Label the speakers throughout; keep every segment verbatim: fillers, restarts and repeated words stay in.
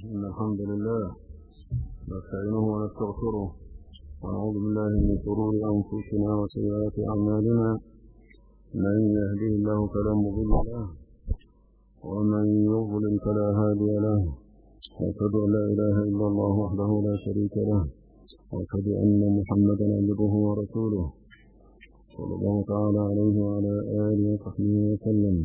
Speaker 1: إن الحمد لله نستعينه ونستغفره ونعوذ بالله من شرور أنفسنا وسيئات أعمالنا. من يهده الله فلا مضل له ومن يضلل فلا هادي له. وأشهد أن لا إله إلا الله وحده لا شريك له وأشهد أن محمدا عبده ورسوله صلى الله تعالى عليه وعلى آله وصحبه وسلم.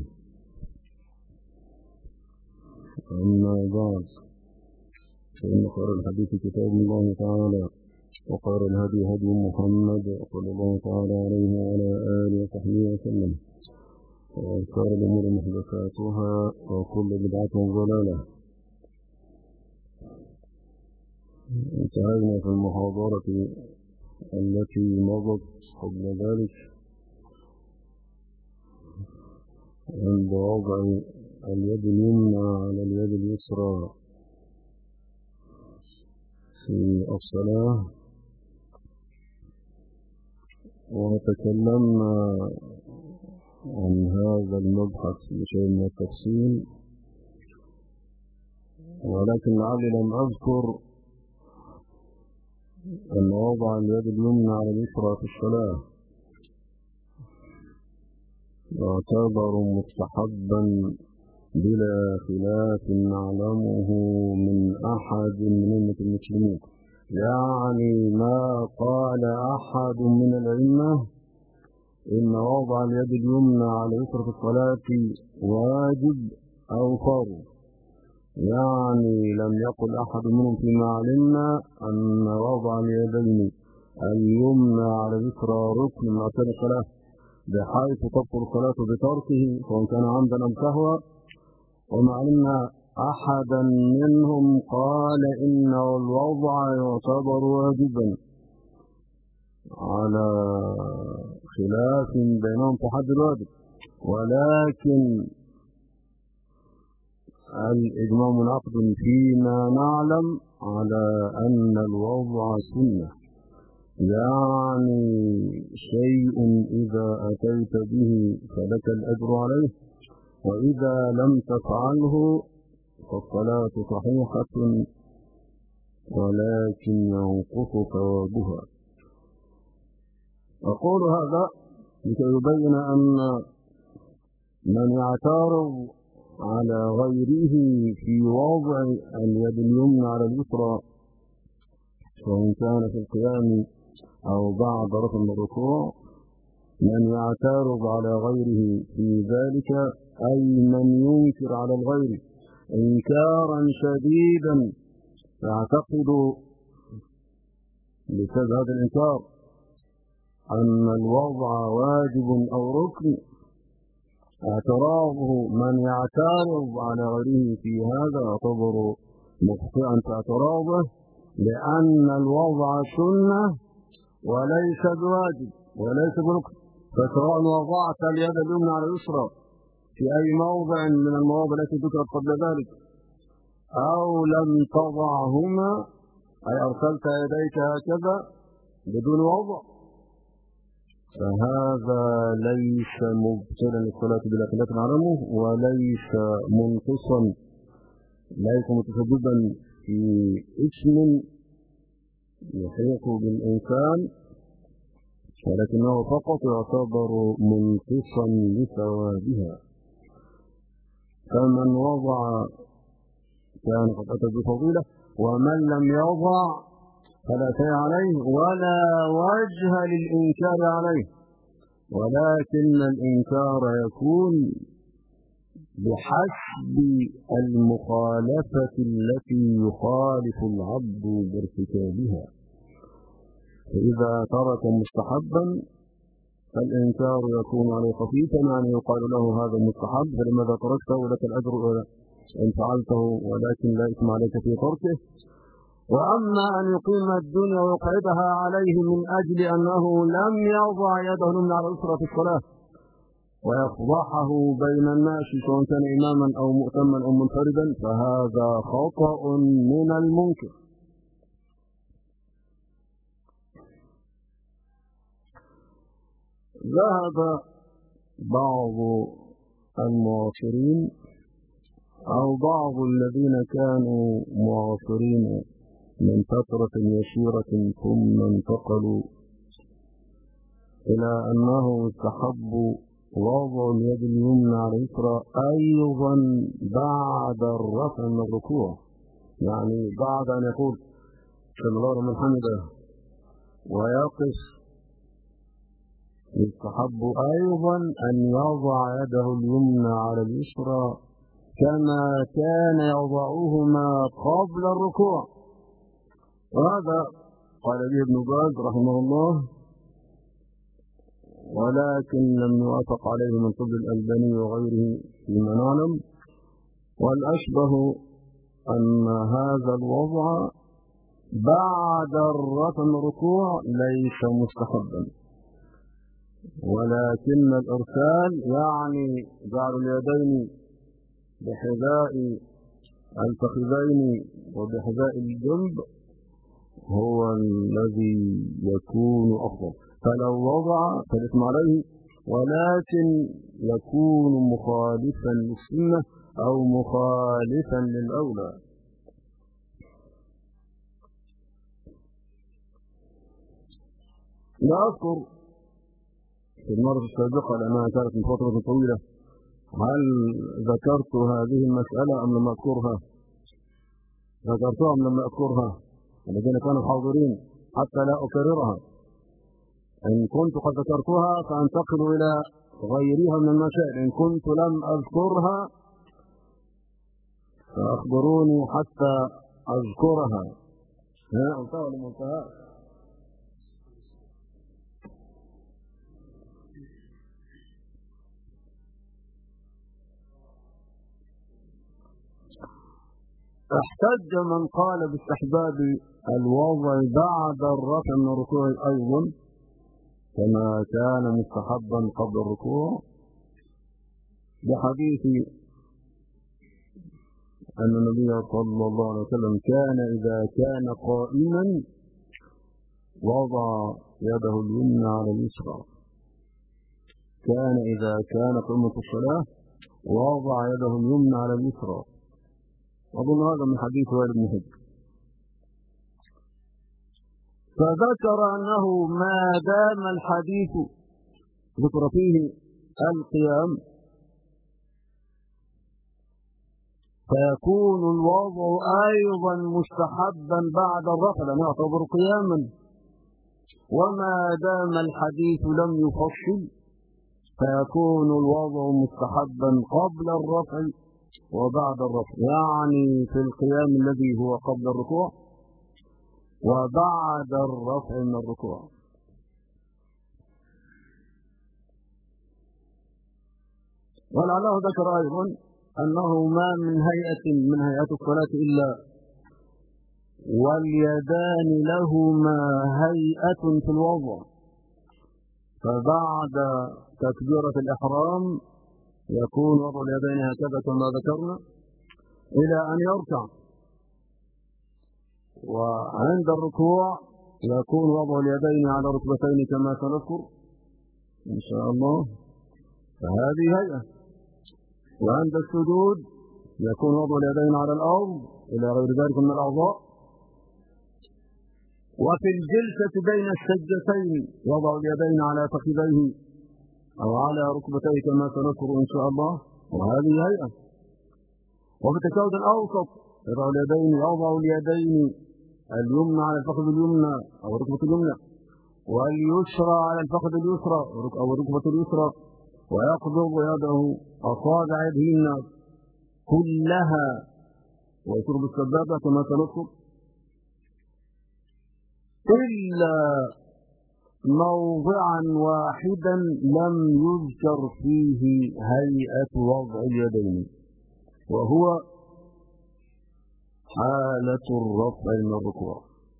Speaker 1: أما بعد، فإن خير الحديث كتاب الله تعالى وخير الهدي هدي محمد صلى الله تعالى عليه وعلى آله وصحبه وسلم. وخير الأمور محدثاتها وكل بدعة ضلالة. انتهينا في المحاضرة التي مضت قبل ذلك عند وضع اليد اليمنى على اليد اليسرى في الصلاة، وتكلمنا عن هذا المبحث بشيء من التفصيل، ولكن لعلي لم أذكر أن وضع اليد اليمنى على اليسرى في الصلاة يعتبر مستحبا بلا خلاف نعلمه من أحد من أمة المسلمين. يعني ما قال أحد من الأئمة إن وضع اليد اليمنى على اليسرى في الصلاة واجب أو فرض، يعني لم يقل أحد منهم فيما علمنا أن وضع اليدين اليمنى على اليسرى ركن من أركان الصلاة بحيث تبطل الصلاة بتركه سواء كان عمدا أم سهوا. وما علمنا أحدا منهم قال إن الوضع يعتبر واجبا، على خلاف بينهم في حد الواجب، ولكن الإجماع منعقد فيما نعلم على أن الوضع سنة، يعني شيء إذا أتيت به فلك الأجر عليه، وإذا لم تفعله فالصلاة صحيحة ولكن ينقص ثوابها. أقول هذا لكي يبين أن من يعترض على غيره في وضع اليد اليمنى على اليسرى سواء كان في القيام أو بعد رفع الركوع، من يعترض على غيره في ذلك أي من ينكر على الغير إنكارا شديدا يعتقد بسبب هذا الإنكار أن الوضع واجب أو ركن، اعتراضه من يعترض على غيره في هذا يعتبر مخطئا في اعتراضه، لأن الوضع سنة وليس بواجب وليس بركن. فسواء وضعت اليد اليمنى على اليسرى في أي موضع من المواضع التي ذكرت قبل ذلك أو لم تضعهما، أي أرسلت يديك هكذا بدون وضع، فهذا ليس مبطلا للصلاة بلا خلاف نعلمه، وليس منقصا، ليس متسببا في اسم يحيق بالإنسان، ولكنه فقط يعتبر منقصا لثوابها. فمن وضع كان قد أتى بفضيلة، ومن لم يضع فلا شيء عليه ولا وجه للإنكار عليه، ولكن الإنكار يكون بحسب المخالفة التي يخالف العبد بارتكابها. فإذا ترك مستحبا فالإنكار يكون عليه خفيفا، يعني يقال له هذا مستحب فلماذا تركته ولك الأجر إن فعلته ولكن لا إثم عليك في تركه. وأما أن يقيم الدنيا ويقعدها عليه من أجل أنه لم يضع يده اليمنى على اليسرى في الصلاة ويفضحه بين الناس سواء كان إماما أو مؤتما أو منفردا، فهذا خطأ من المنكر. ذهب بعض المعاصرين أو بعض الذين كانوا معاصرين من فترة يسيرة ثم انتقلوا إلى أنه يستحب وضع اليد اليمنى على اليسرى أيضا بعد الرفع من الركوع، يعني بعد أن يقول سمع الله لمن حمده ويقف يستحب أيضا أن يضع يده اليمنى على اليسرى كما كان يضعهما قبل الركوع. وهذا قال به ابن باز رحمه الله، ولكن لم يوافق عليه من قبل الألباني وغيره فيما نعلم، والأشبه أن هذا الوضع بعد الرفع من الركوع ليس مستحبا، ولكن الإرسال يعني جعل اليدين بحذاء الفخذين وبحذاء الجنب هو الذي يكون أفضل، فلو وضع فالإثم عليه، ولكن يكون مخالفا للسنة أو مخالفا للأولى. لا أذكر في المرة السابقة لأنها كانت من فترة طويلة هل ذكرت هذه المسألة أم لم أذكرها؟ ذكرتها أم لم أذكرها؟ الذين كانوا حاضرين حتى لا أكررها. إن كنت قد ذكرتها فأنتقل إلى غيرها من المسائل، إن كنت لم أذكرها فأخبروني حتى أذكرها. ها انتهى لمنتهى. احتج من قال باستحباب الوضع بعد الرفع من الركوع أيضا كما كان مستحبا قبل الركوع بحديث أن النبي صلى الله عليه وسلم كان إذا كان قائما وضع يده اليمنى على اليسرى، كان إذا كان قائما في الصلاة وضع يده اليمنى على اليسرى. أظن هذا من حديث وائل بن حجر. فذكر أنه ما دام الحديث ذكر فيه القيام فيكون الوضع أيضا مستحبا بعد الرفع لأنه يعتبر قياما، وما دام الحديث لم يفصل فيكون الوضع مستحبا قبل الرفع وبعد الرفع، يعني في القيام الذي هو قبل الركوع وبعد الرفع من الركوع. ولعله ذكر أيضا أنه ما من هيئة من هيئات الصلاة إلا واليدان لهما هيئة في الوضع، فبعد تكبيرة الإحرام يكون وضع اليدين هكذا كما ذكرنا إلى أن يركع، وعند الركوع يكون وضع اليدين على ركبتين كما سنذكر إن شاء الله، فهذه هيئة. وعند السجود يكون وضع اليدين على الأرض إلى غير ذلك من الأعضاء. وفي الجلسة بين السجدتين وضع اليدين على فخذيه أو على ركبتيه كما سنذكر إن شاء الله، وهذه هيئة. وفي التشهد الأوسط يضع اليدين يضع اليدين اليمنى على الفخذ اليمنى أو الركبة اليمنى واليسرى على الفخذ اليسرى أو الركبة اليسرى، ويقبض يده أصابع يده كلها ويشير بالسبابة كما سنذكر، إلا موضعا واحدا لم يذكر فيه هيئة وضع اليدين، وهو حالة الرفع من الركوع.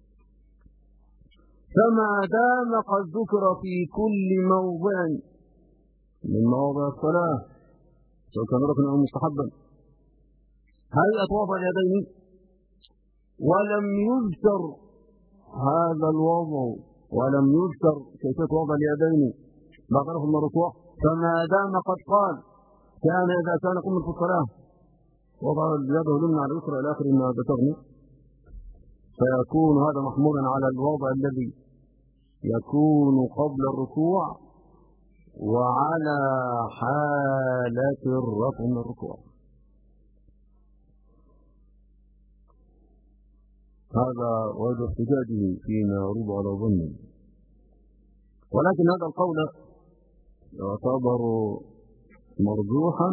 Speaker 1: فما دام قد ذكر في كل موضع من مواضع الصلاة سواء كان ركنا أو مستحبا هيئة وضع اليدين ولم يذكر هذا الوضع ولم يذكر كيفية وضع اليدين بعد رفع من الركوع، فما دام قد قال كان إذا كان قم في الصلاة وضع يده اليمنى على اليسرى إلى آخر ما ذكرنا، فيكون هذا محمولا على الوضع الذي يكون قبل الركوع وعلى حالة الرفع من الركوع. هذا وجه احتجاجه فيما يعرض على ظنه، ولكن هذا القول يعتبر مرجوحا،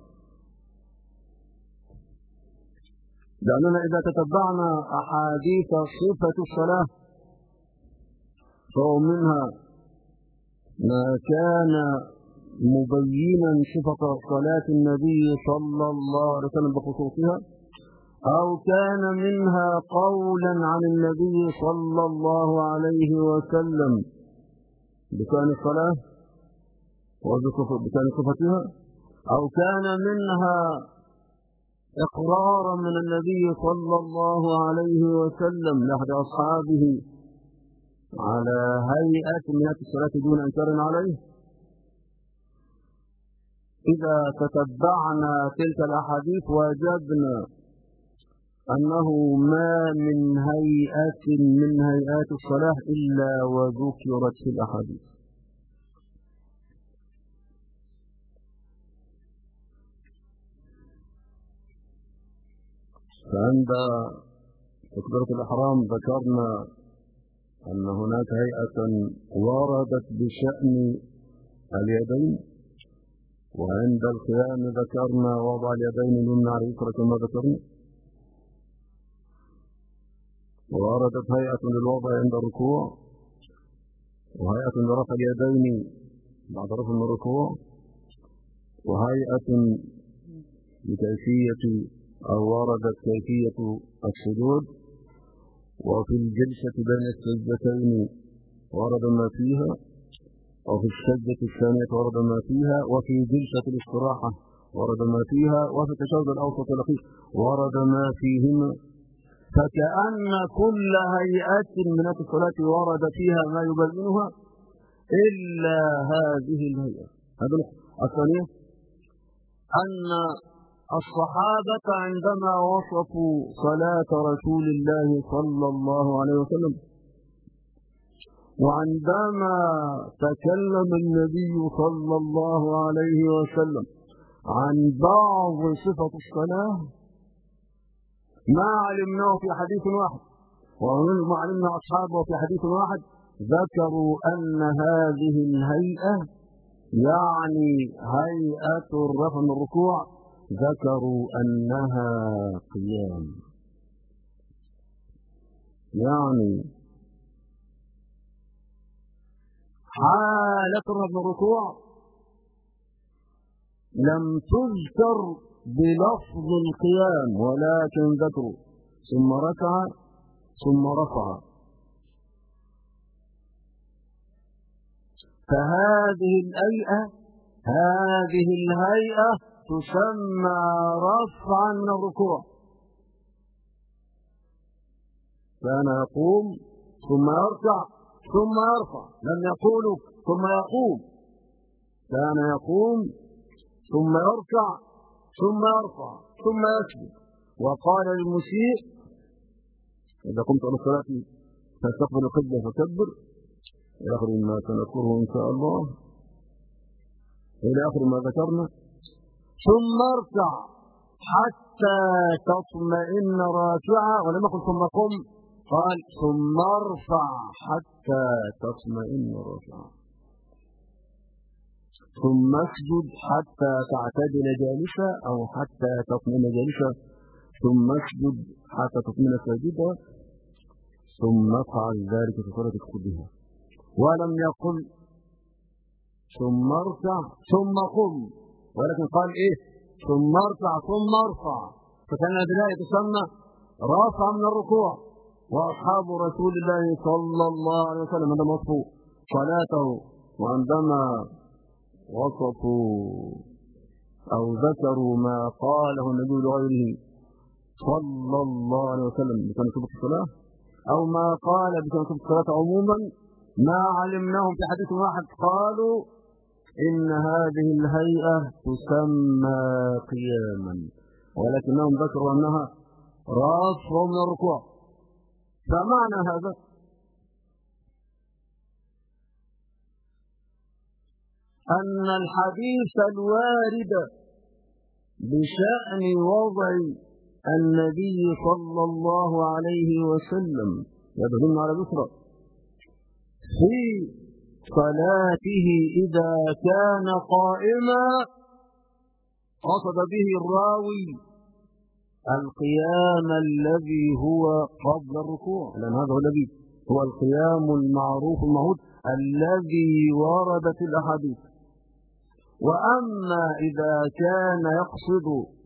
Speaker 1: لأننا إذا تتبعنا أحاديث صفة الصلاة فهو منها ما كان مبينا صفة صلاة النبي صلى الله عليه وسلم بخصوصها، أو كان منها قولا عن النبي صلى الله عليه وسلم بكان الصلاة وبكان صفتها، أو كان منها إقرارا من النبي صلى الله عليه وسلم لأحد أصحابه على هيئة من الصلاة دون إنكار عليه. إذا تتبعنا تلك الأحاديث وجدنا أنه ما من هيئة من هيئات الصلاة إلا وذكرت في الأحاديث. فعند تكبيرة الإحرام ذكرنا أن هناك هيئة وردت بشأن اليدين، وعند القيام ذكرنا وضع اليدين اليمنى على اليسرى كما ذكرنا، ووردت هيئة للوضع عند الركوع، وهيئة لرفع اليدين بعد رفع من الركوع، وهيئة لكيفية أو وردت كيفية السجود، وفي الجلسة بين السجدتين ورد ما فيها، وفي السجدة الثانية ورد ما فيها، وفي جلسة الاستراحة ورد ما فيها، وفي التشهد الأوسط والأخير ورد ما فيهما. فكأن كل هيئة من الصلاة ورد فيها ما يبينها إلا هذه الهيئة. هذا الثانية أن الصحابة عندما وصفوا صلاة رسول الله صلى الله عليه وسلم، وعندما تكلم النبي صلى الله عليه وسلم عن بعض صفة الصلاة ما علمناه في حديث واحد، وما علمنا أصحابه في حديث واحد، ذكروا أن هذه الهيئة يعني هيئة الرفع من الركوع، ذكروا أنها قيام، يعني حالة الرفع من الركوع لم تذكر بلفظ القيام، ولكن ذكروا ثم ركع ثم رفع. فهذه الهيئة هذه الهيئة تسمى رفعا من الركوع. كان يقوم ثم يركع ثم يرفع، لم يقولوا ثم يقوم، كان يقوم ثم يركع ثم يرفع ثم يسجد. وقال للمسيء إذا قمت على الصلاة فاستقبل القبلة فكبر إلى آخر ما سنذكره إن شاء الله، إلى آخر ما ذكرنا. ثم اركع حتى تطمئن راكعا، ولم يقل ثم قم، قال ثم ارفع حتى تطمئن راكعا، ثم اسجد حتى تعتدل جالسا أو حتى تطمئن جالسا، ثم اسجد حتى تطمئن ساجدا، ثم افعل ذلك في صلاتك كلها. ولم يقل ثم اركع ثم قم، ولكن قال ايه ثم اركع ثم ارفع. فكان البداية تسمى رافع من الركوع. واصحاب رسول الله صلى الله عليه وسلم عندما وصفوا صلاته وعندما وصفوا او ذكروا ما قاله النبي لغيره صلى الله عليه وسلم بكان صفة الصلاة، او ما قال بكان صفة الصلاة عموما، ما علمناهم في حديث واحد قالوا إن هذه الهيئة تسمى قياما، ولكنهم ذكروا أنها رفع من الركوع. فمعنى هذا أن الحديث الوارد بشأن وضع النبي صلى الله عليه وسلم يدل على اليسرى في صلاته إذا كان قائما قصد به الراوي القيام الذي هو قبل الركوع، لأن هذا هو الذي هو القيام المعروف المعهود الذي ورد في الأحاديث. وأما إذا كان يقصد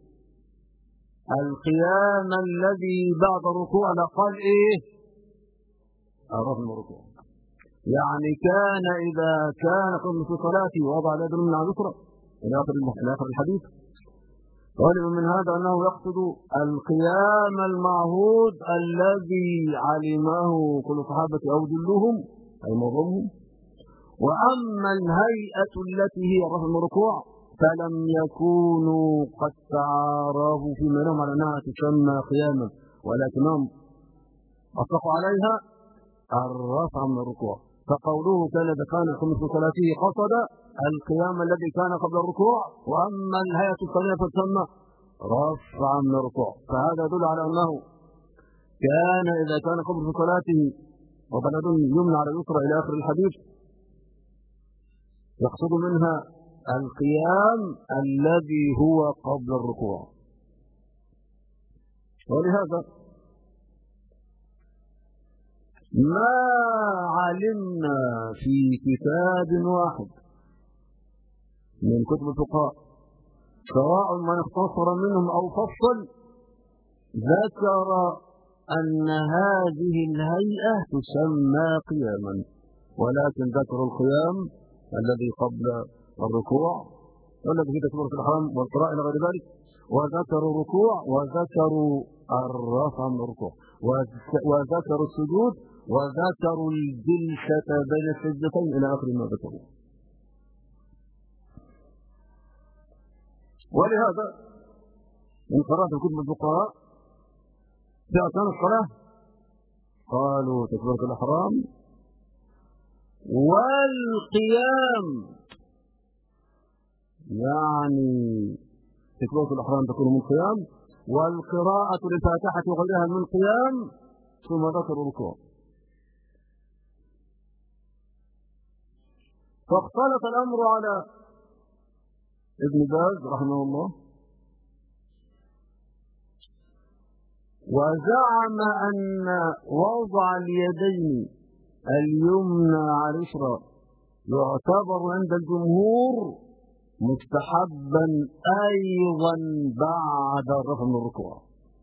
Speaker 1: القيام الذي بعد الركوع لقال إيه؟ الرفع من الركوع، يعني كان إذا كان قبل في صلاته وضع اليد اليمنى على اليسرى إلى آخر الحديث، علم من هذا أنه يقصد القيام المعهود الذي علمه كل الصحابة أو جلهم أي معظمهم. وأما الهيئة التي هي الرفع من الركوع فلم يكونوا قد تعارفوا فيما لهم على أنها تسمى قياما، ولكنهم أطلقوا عليها الرفع من الركوع. فقوله كان إذا كان يقوم في صلاته قصد القيام الذي كان قبل الركوع، وأما الهيئة الثانية فتسمى رفعا من الركوع. فهذا يدل على أنه كان إذا كان قبل في صلاته وبلد يمنى على اليسرى إلى آخر الحديث يقصد منها القيام الذي هو قبل الركوع. ولهذا ما علمنا في كتاب واحد من كتب الفقهاء سواء من اختصر منهم أو فصل ذكر أن هذه الهيئة تسمى قياما، ولكن ذكروا القيام الذي قبل الركوع والذي في تكبيرة الإحرام والقراءة إلى غير ذلك، وذكروا الركوع وذكروا الرفع من الركوع وذكروا السجود وذكروا الجلسة بين السجدتين إلى آخر ما ذكروا. ولهذا من قراءة كتب الفقهاء في أركان الصلاة قالوا تكبيرة الإحرام والقيام، يعني تكبيرة الإحرام تكون من القيام والقراءة للفاتحة وغيرها من القيام، ثم ذكروا الركوع. فاختلف الأمر على ابن باز رحمه الله، وزعم أن وضع اليدين اليمنى على اليسرى يعتبر عند الجمهور مستحبا أيضا بعد الرفع من الركوع.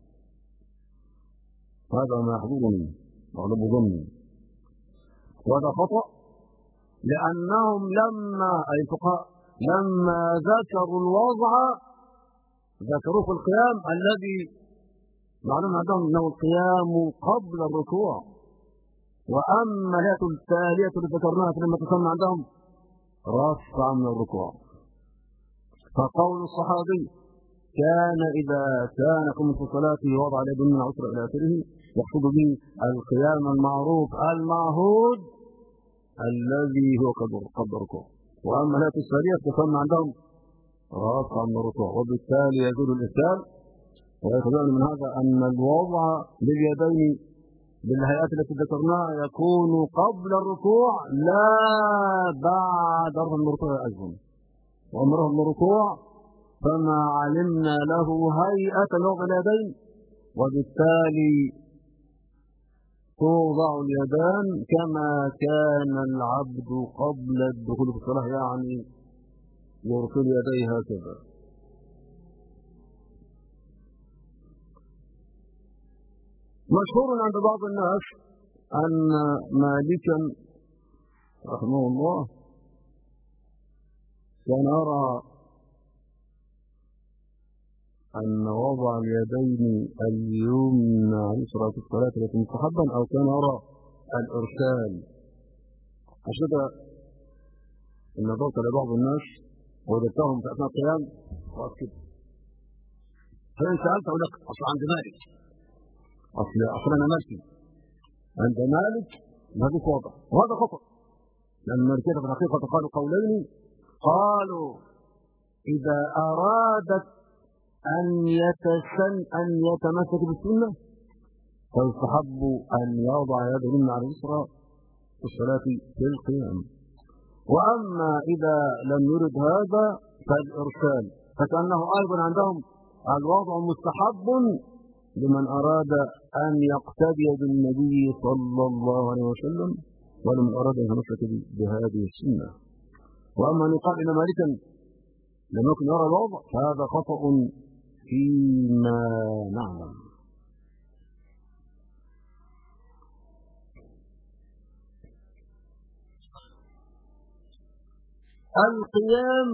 Speaker 1: هذا ما يحضرني أغلب ظني، وهذا خطأ، لأنهم لما أي الفقهاء لما ذكروا الوضع ذكروا في القيام الذي معلوم عندهم أنه القيام قبل الركوع، وأما الهيئة التالية التي ذكرناها لما تسمى عندهم رفع من الركوع. فقول الصحابي كان إذا كان يقوم في صلاته وضع اليد من اليسرى إلى آخره يقصد به القيام المعروف المعهود الذي هو قبل الركوع. وأما الهيئة التالية تسمى عندهم رفع من الركوع، وبالتالي يزول الإشكال. ويخبرنا من هذا أن الوضع لليدين بالهيئات التي ذكرناها يكون قبل الركوع لا بعد الرفع من الركوع أجل، وأمره من الركوع فما علمنا له هيئة وضع اليدين، وبالتالي توضع اليدان كما كان العبد قبل الدخول في الصلاة، يعني يرسل يديه هكذا. مشهور عند بعض الناس أن مالكا رحمه الله كان يرى أن وضع اليدين اليمنى على اليسرى في الصلاة ليس مستحبا، أو كان يرى الإرسال. أشهد أن نظرت لبعض الناس ووجدتهم في أثناء القيام وأكد فإن سألت أقول لك أصل عند مالك، أصل أصل أنا مالكي، عند مالك ما فيش وضع، وهذا خطأ. لأن المالكية في الحقيقة قالوا قولين، قالوا إذا أرادت أن يتسن أن يتمسك بالسنة فيستحب أن يضع يده اليمنى على اليسرى في الصلاة في القيام. وأما إذا لم يرد هذا فالإرسال، فكأنه أيضا عندهم الوضع مستحب لمن أراد أن يقتدي بالنبي صلى الله عليه وسلم ولمن أراد أن يتمسك بهذه السنة. وأما أن يقال إن مالكا لم يكن يرى الوضع فهذا خطأ فيما نعلم. القيام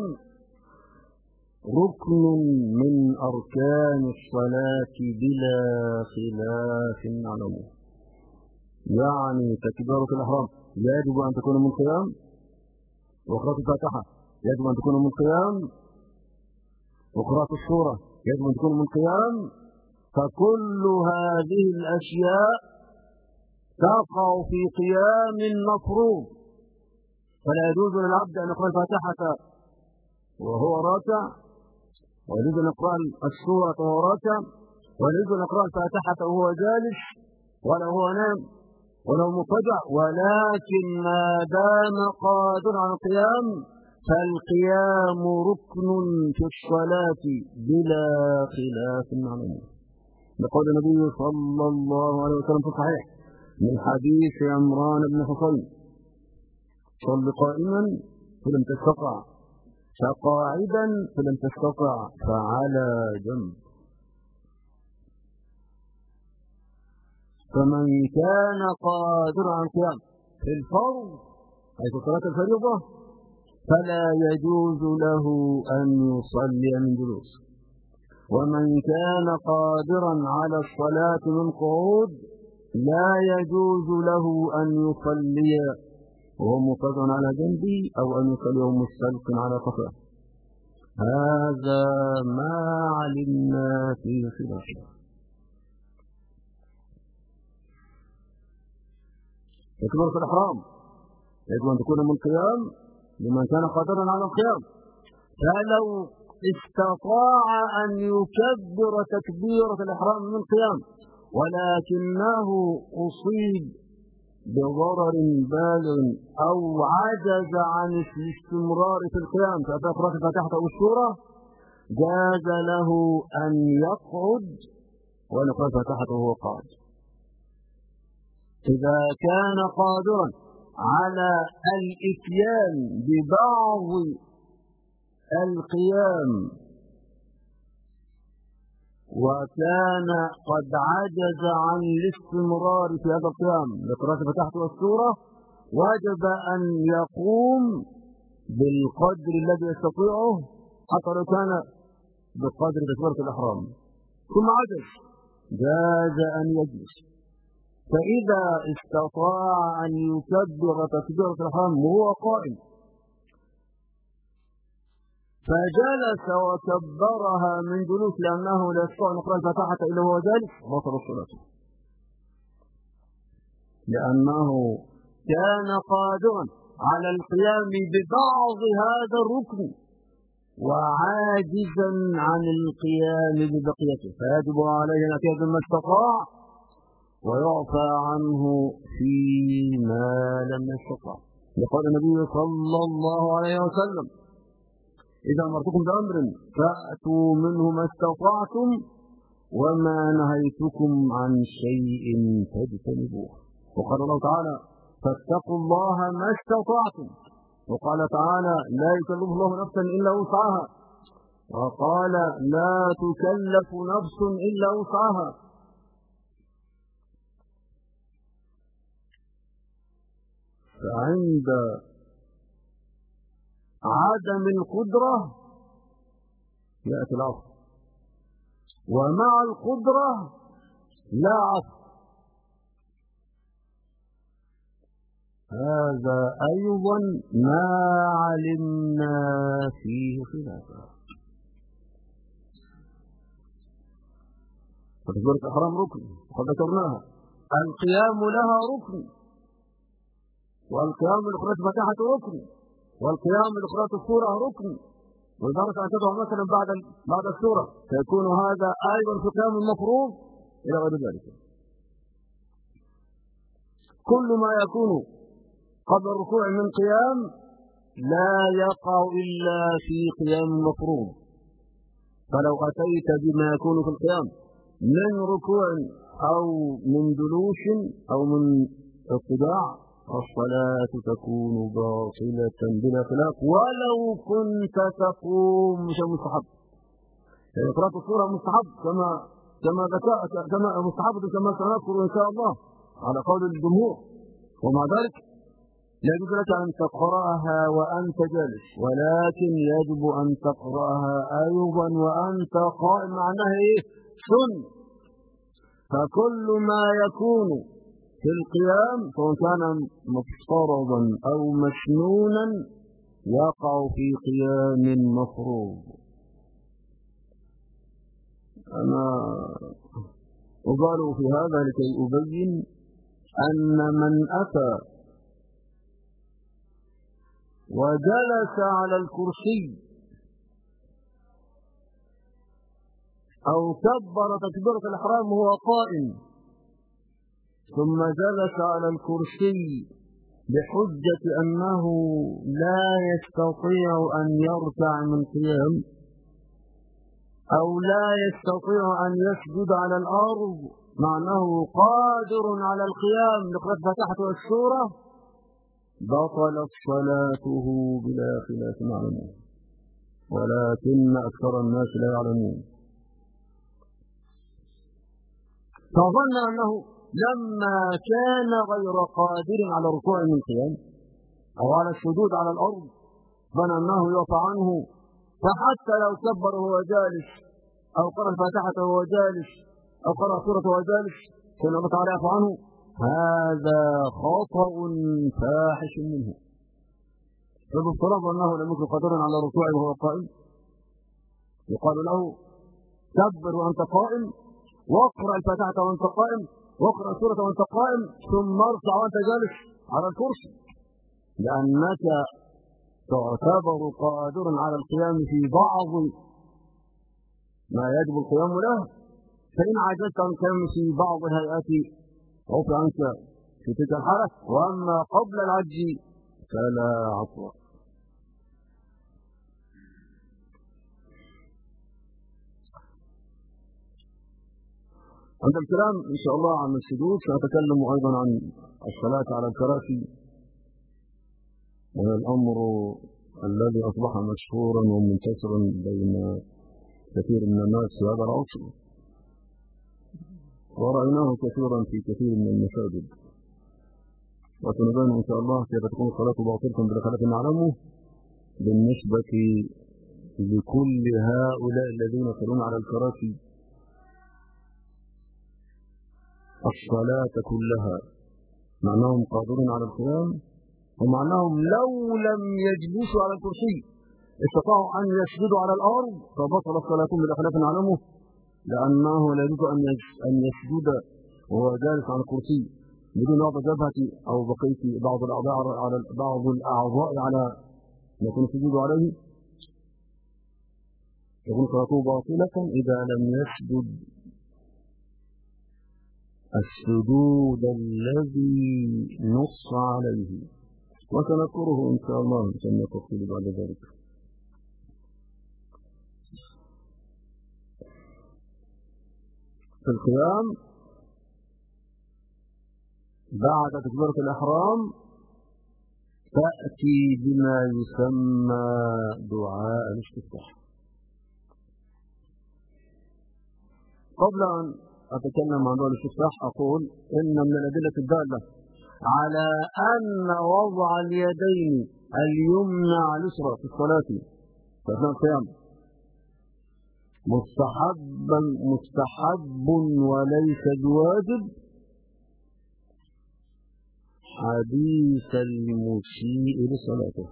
Speaker 1: ركن من أركان الصلاة بلا خلاف نعلمه. يعني تكبيرة الإحرام يجب أن تكون من قيام، وقراءة الفاتحة يجب أن تكون من قيام، وقراءة السورة يجب أن تكون من قيام. فكل هذه الأشياء تقع في قيام مفروض، فلا يجوز للعبد أن يقرأ الفاتحة وهو راكع، ويجوز أن يقرأ السورة وهو راكع، ويجوز أن يقرأ الفاتحة وهو جالس ولا هو نام ولا هو مضطجع، ولكن ما دام قادر على القيام فالقيام ركن في الصلاة بلا خلاف معلوم. لقول النبي صلى الله عليه وسلم في الصحيح من حديث عمران بن حصين: صل قائما فلم تستطع، فقاعدا فلم تستطع، فعلى جنب. فمن كان قادرا على القيام في الفرض حيث صلاة الفريضة فلا يجوز له أن يصلي من جلوس، ومن كان قادرا على الصلاة من قعود لا يجوز له أن يصلي وهو مضطجع على جنبه أو أن يصلي وهو مستلق على قفاه. هذا ما علمنا فيه خلافه. تكبيرة الإحرام يجب أن تكون من قيام لمن كان قادرا على القيام، فلو استطاع أن يكبر تكبيرة الإحرام من قيام ولكنه أصيب بضرر بالغ أو عجز عن الاستمرار في القيام فأتى قراءة الفاتحة أو السورة، جاز له أن يقعد وأن يقرأ الفاتحة وهو قاعد. إذا كان قادرا على الإتيان ببعض القيام وكان قد عجز عن الاستمرار في هذا القيام لقراءة الفاتحة والسورة، وجب أن يقوم بالقدر الذي يستطيعه حتى لو كان بقدر تكبيرة الإحرام، ثم عجز جاز أن يجلس. فإذا استطاع أن يكبر تكبيرة الإحرام وهو قائم فجلس وكبرها من جلوس لأنه لا يستطيع أن يقرأ الفاتحة إلا وهو جالس، بطل الصلاة، لأنه كان قادرا على القيام ببعض هذا الركن وعاجزا عن القيام ببقيته، فيجب عليه أن يأتي بما استطاع ويعفى عنه فيما لم يستطع. يقول النبي صلى الله عليه وسلم: إذا أمرتكم بأمر فأتوا منه ما استطعتم وما نهيتكم عن شيء فاجتنبوه. وقال الله تعالى: فاتقوا الله ما استطعتم. وقال تعالى: لا يكلف الله نفسا إلا وسعها. وقال: لا تكلف نفس إلا وسعها. فعند عدم القدرة يأتي العفو، ومع القدرة لا عفو. هذا أيضا ما علمنا فيه خلافا. فتكبيرة الإحرام ركن وقد ذكرناها. القيام لها ركن، والقيام لقراءة الفاتحة ركن، والقيام لقراءة السورة ركن، ولدرجة أن تدعو مثلا بعد بعد السورة فيكون هذا أيضا في قيام المفروض إلى غير ذلك. كل ما يكون قبل الركوع من قيام لا يقع إلا في قيام المفروض. فلو أتيت بما يكون في القيام من ركوع أو من جلوس أو من اضطجاع فالصلاة تكون باطلة بلا خلاف ولو كنت تقوم. مش مستحب، يعني قراءة السورة مستحب كما كما ذكرت كما مستحبة كما سنذكر إن شاء الله على قول الجمهور، ومع ذلك يجب لك أن تقرأها وأنت جالس، ولكن يجب أن تقرأها أيضا وأنت قائم، مع أنها إيه؟ سنة. فكل ما يكون في القيام سواء كان مفترضا أو مسنونا يقع في قيام مفروض. أنا أبالغ في هذا لكي أبين أن من أتى وجلس على الكرسي أو كبر تكبيرة الإحرام وهو قائم ثم جلس على الكرسي بحجة أنه لا يستطيع أن يركع من قيام أو لا يستطيع أن يسجد على الأرض مع أنه قادر على القيام لقراءة الفاتحة والسورة بطلت صلاته بلا خلاف معلوم، ولكن أكثر الناس لا يعلمون. فظن أنه لما كان غير قادر على الركوع من قيام أو على السجود على الأرض ظن أنه يرفع عنه، فحتى لو كبر وهو جالس أو قرأ الفاتحة وهو جالس أو قرأ سورة وهو جالس فإن الله تعالى يعفو عنه. هذا خطأ فاحش منه. فبافتراض أنه لم يكن قادرا على الركوع وهو قائم يقال له كبر وأنت قائم، واقرأ الفاتحة وأنت قائم، واقرأ سورة وأنت قائم، ثم ارفع وأنت جالس على الكرسي، لأنك تعتبر قادرا على القيام في بعض ما يجب القيام له، فإن عجزت عن القيام في بعض الهيئات عفو عنك في تلك الحالة، وأما قبل العجز فلا عفو. عند الكلام إن شاء الله عن السجود سنتكلم أيضا عن الصلاة على الكراسي، وهو الأمر الذي أصبح مشهورا ومنتشرا بين كثير من الناس في هذا العصر، ورأيناه كثيرا في كثير من المساجد، وسنبين إن شاء الله كيف تكون الصلاة باطلة بلا خلاف نعلمه بالنسبة لكل هؤلاء الذين يصلون على الكراسي الصلاة كلها، معناهم قادرون على القيام، ومعناهم لو لم يجلسوا على الكرسي استطاعوا أن يسجدوا على الأرض فبطل الصلاة بلا خلاف نعلمه، لأنه لا يجوز أن يسجد وهو جالس على الكرسي بدون وضع جبهة أو بقية بعض الأعضاء على بعض الأعضاء على ما يكون السجود عليه، تكون صلاته باطلة إذا لم يسجد السجود الذي نص عليه، وسنذكره إن شاء الله كما تفصيل بعد ذلك. في القيام بعد تكبيرة الإحرام تأتي بما يسمى دعاء الاستفتاح. قبل أن أتكلم عن دعاء الاستفتاح أقول إن من الأدلة الدالة على أن وضع اليدين اليمنى على اليسرى في الصلاة في أثناء القيام مستحب مستحب وليس بواجب حديث المسيء لصلاته،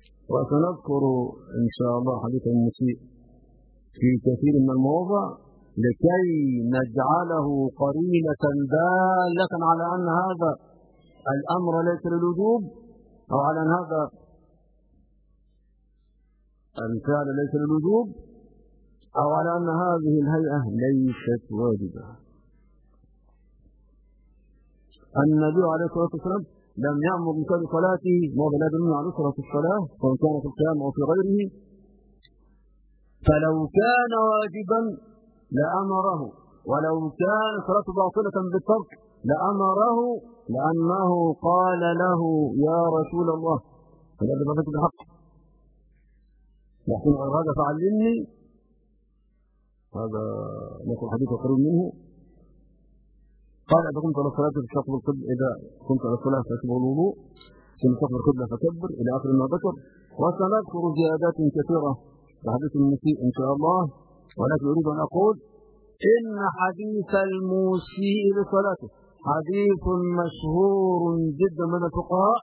Speaker 1: وسنذكر إن شاء الله حديث المسيء في كثير من المواضع لكي نجعله قرينة دالة على أن هذا الأمر ليس للوجوب، أو على أن هذا الفعل ليس للوجوب، أو على أن هذه الهيئة ليست واجبة. النبي عليه الصلاة والسلام لم يأمر بكل صلاته وهو لا يدل على نصرة الصلاة سواء كان في القيام أو في غيره، فلو كان واجبا لأمره، ولو كان صلاته باطلة بالترك لأمره، لأنه قال له يا رسول الله فالذي بذلك بالحق يحكم غير هذا فعلمني. هذا نقول الحديث قريب منه. قال إذا كنت على الصلاة فاستقبل القبلة، إذا كنت على الصلاة فاستقبل الوضوء ثم استقبل القبلة فكبر إلى آخر ما ذكر. وسنذكر زيادات كثيرة في حديث المسيء إن شاء الله، ولكن أريد أن أقول إن حديث المسيء لصلاته حديث مشهور جدا من الفقهاء،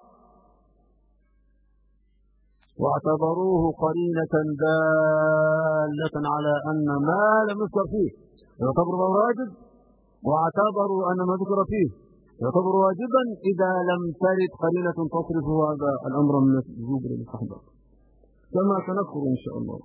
Speaker 1: واعتبروه قرينة دالة على أن ما لم يذكر فيه يعتبر واجب، واعتبروا أن ما ذكر فيه يعتبر واجبا إذا لم ترد قرينة تصرف هذا الأمر من الوجوب للاستحباب، كما سنذكر إن شاء الله.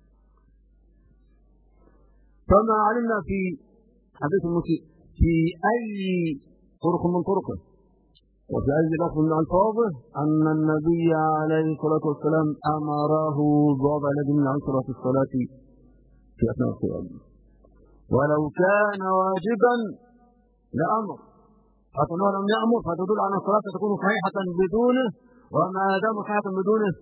Speaker 1: فما علمنا في حديث المسيء في أي طرق من طرقه وفي أي لفظ من ألفاظه أن النبي عليه الصلاة والسلام أمره بوضع اليد من عنصرة الصلاة في أثناء القيام، ولو كان واجبا لأمر، حتى أنه لم يأمر فتدل على الصلاة تكون صحيحة بدونه، وما دام صحيحة بدونه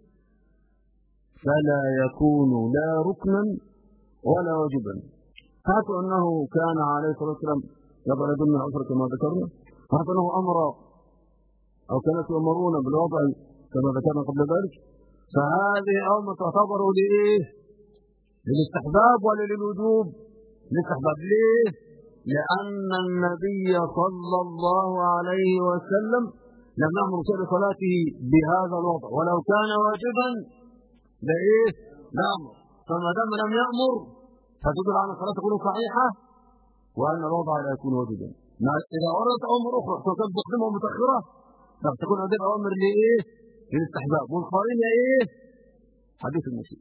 Speaker 1: فلا يكون لا ركنا ولا واجبا. حتى أنه كان عليه الصلاة والسلام يضع اليد من عنصرة كما ذكرنا، حتى أنه أمر أو كانت يأمرون بالوضع كما ذكرنا قبل ذلك، فهذه أمر تعتبر لإيه؟ للاستحباب ولا للوجوب؟ للاستحباب. ليه؟ لأن النبي صلى الله عليه وسلم لم يأمر في صلاته بهذا الوضع، ولو كان واجبا لإيه؟ لأمر، فما دام لم يأمر فتدل على الصلاة تكون صحيحة وأن الوضع لا يكون واجبا. إذا وردت أمر أخرى سواء كانت مقدمة أو متأخرة فتكون هذه الأوامر لإيه؟ للاستحباب، والقرينة إيه؟ حديث المسيء.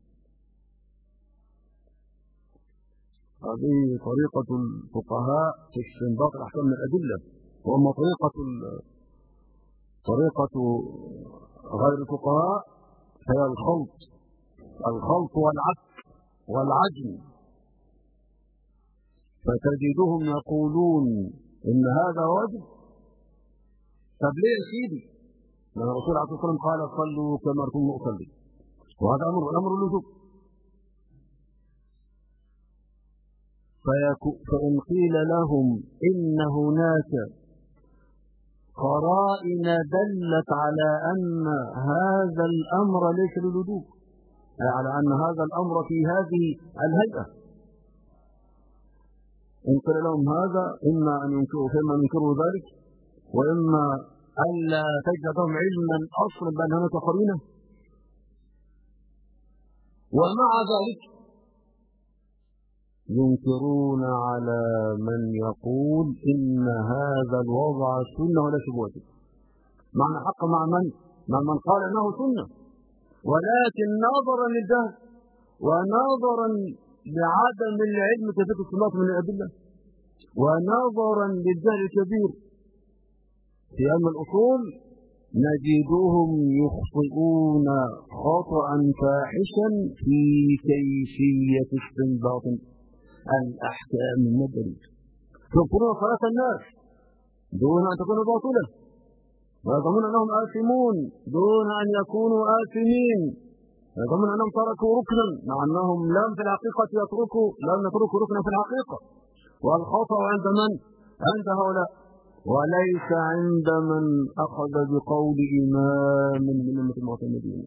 Speaker 1: هذه طريقة الفقهاء في استنباط الأحكام من الأدلة، وأما طريقة طريقة غير الفقهاء هي الخلط الخلط والعك والعجن، فتجدهم يقولون إن هذا واجب. طب ليه يا سيدي؟ لأن الرسول عليه الصلاة والسلام قال صلوا كما رأيتموني أصلي، وهذا أمر الأمر الوجوب. فإن قيل لهم إن هناك قرائن دلت على أن هذا الأمر ليس للوجوب، أي على أن هذا الأمر في هذه الهيئة، إن قيل لهم هذا إما أن ينكروا فإما أن ينكروا ذلك، وإما ألا تجد لهم علما أصلا بأن هناك قرينة. ومع ذلك ينكرون على من يقول إن هذا الوضع سنة وليس بواجب، معنى حق مع من؟ مع من قال إنه سنة، ولكن نظرا للجهل ونظرا لعدم العلم كيفية الصلاة من الأدلة، ونظرا للجهل الكبير في علم الأصول، نجدهم يخطئون خطأ فاحشا في كيفية استنباط الأحكام من الدليل. ينكرون صلاة الناس دون أن تكون باطلة، ويظنون أنهم آثمون دون أن يكونوا آثمين، ويظنون أنهم تركوا ركنا مع أنهم لم في الحقيقة يتركوا لم يتركوا ركنا في الحقيقة. والخطأ عند من؟ عند هؤلاء، وليس عند من أخذ بقول إمام من أمة المعتمدين.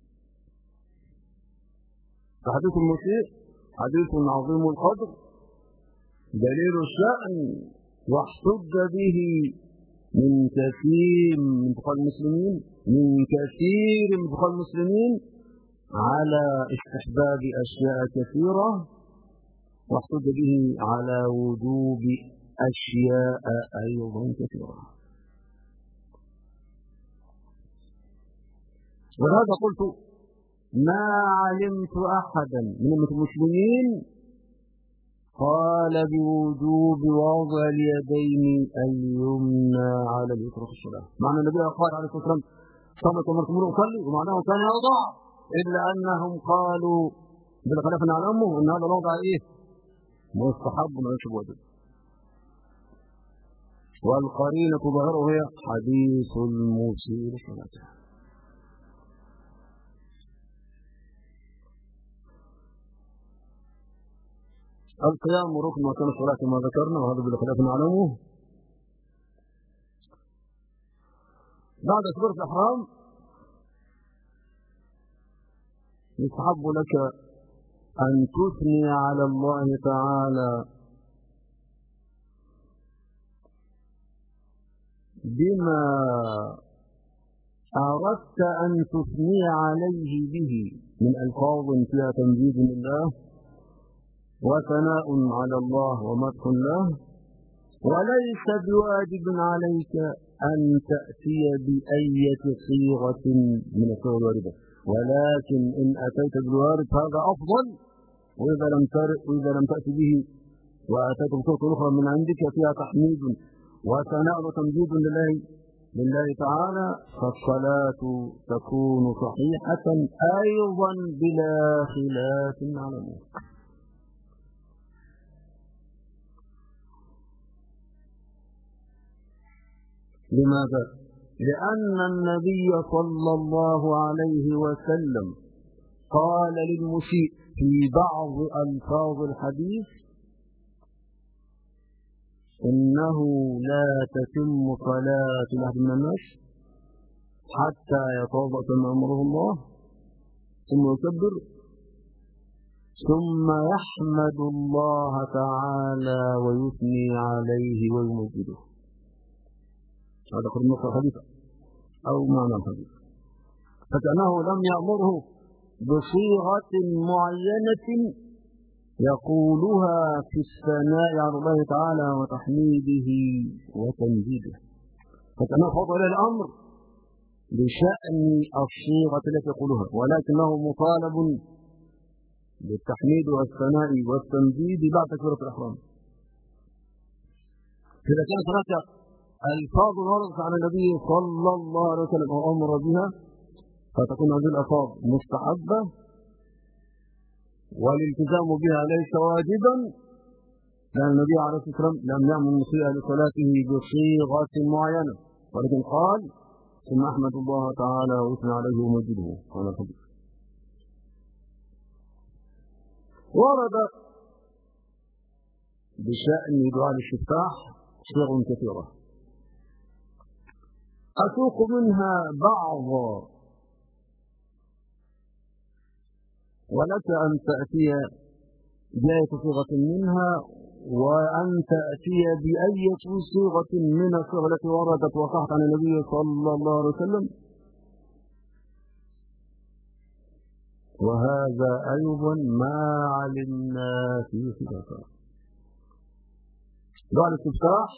Speaker 1: فحديث المسيء حديث عظيم القدر دليل الشأن، واحتج به من كثير من فقهاء المسلمين من كثير من فقهاء المسلمين على استحباب أشياء كثيرة واحتج به على وجوب أشياء أيضا كثيرة. ولهذا قلت ما علمت أحدا من المسلمين قال بوجوب وضع اليدين اليمنى على اليسرى في الصلاة. معنى النبي قال عليه الصلاة والسلام صمت ومرتمون وصلي، ومعناه كان يوضع، إلا أنهم قالوا بالخلاف على أمه أن هذا الوضع إيه؟ مستحب وليس واجب. والقرينة ظاهره هي حديث المسيء صلاته. القيام ركن وكان الصلاة كما ذكرنا، وهذا بالخلاف نعلمه. بعد تكبيرة الإحرام يستحب لك أن تثني على الله تعالى بما أردت أن تثني عليه به من ألفاظ فيها تمجيد لله وثناء على الله ومدح له، وليس بواجب عليك أن تأتي بأية صيغة من الصيغ الواردة، ولكن إن أتيت بالوارد هذا أفضل. وإذا لم وإذا لم تأتي به وأتيت بصيغة أخرى من عندك فيها تحميد وثناء وتمجيد لله لله تعالى فالصلاة تكون صحيحة أيضا بلا خلاف على ذلك. لماذا؟ لأن النبي صلى الله عليه وسلم قال للمسيء في بعض ألفاظ الحديث إنه لا تتم صلاة أحد من الناس حتى يتوضأ كما أمره الله ثم يكبر ثم يحمد الله تعالى ويثني عليه ويمجده. هذا قد نص الحديث أو معنى الحديث، فكأنه لم يأمره بصيغة معينة يقولها في الثناء على الله تعالى وتحميده وتمجيده، فكأنه فضل الأمر بشأن الصيغة التي يقولها، ولكنه مطالب بالتحميد والثناء والتمجيد بعد تكبيرة الإحرام. إذا كانت هناك ألفاظ وردت على النبي صلى الله عليه وسلم وأمر بها فتكون هذه الألفاظ مستحبة والالتزام بها ليس واجبا، لأن النبي عليه الصلاة والسلام لم يأمر المسيء لصلاته بصيغة معينة، ولكن قال ثم أحمد الله تعالى ويثني عليه ومجده. هذا الحديث ورد بشأن دعاء الاستفتاح صيغ كثيرة أسوق منها بعض، ولك أن تأتي بأية صيغة منها وأن تأتي بأية صيغة من الصيغ التي وردت وصحت عن النبي صلى الله عليه وسلم. وهذا أيضا ما علمنا فيه خلافا. دعاء الاستفتاح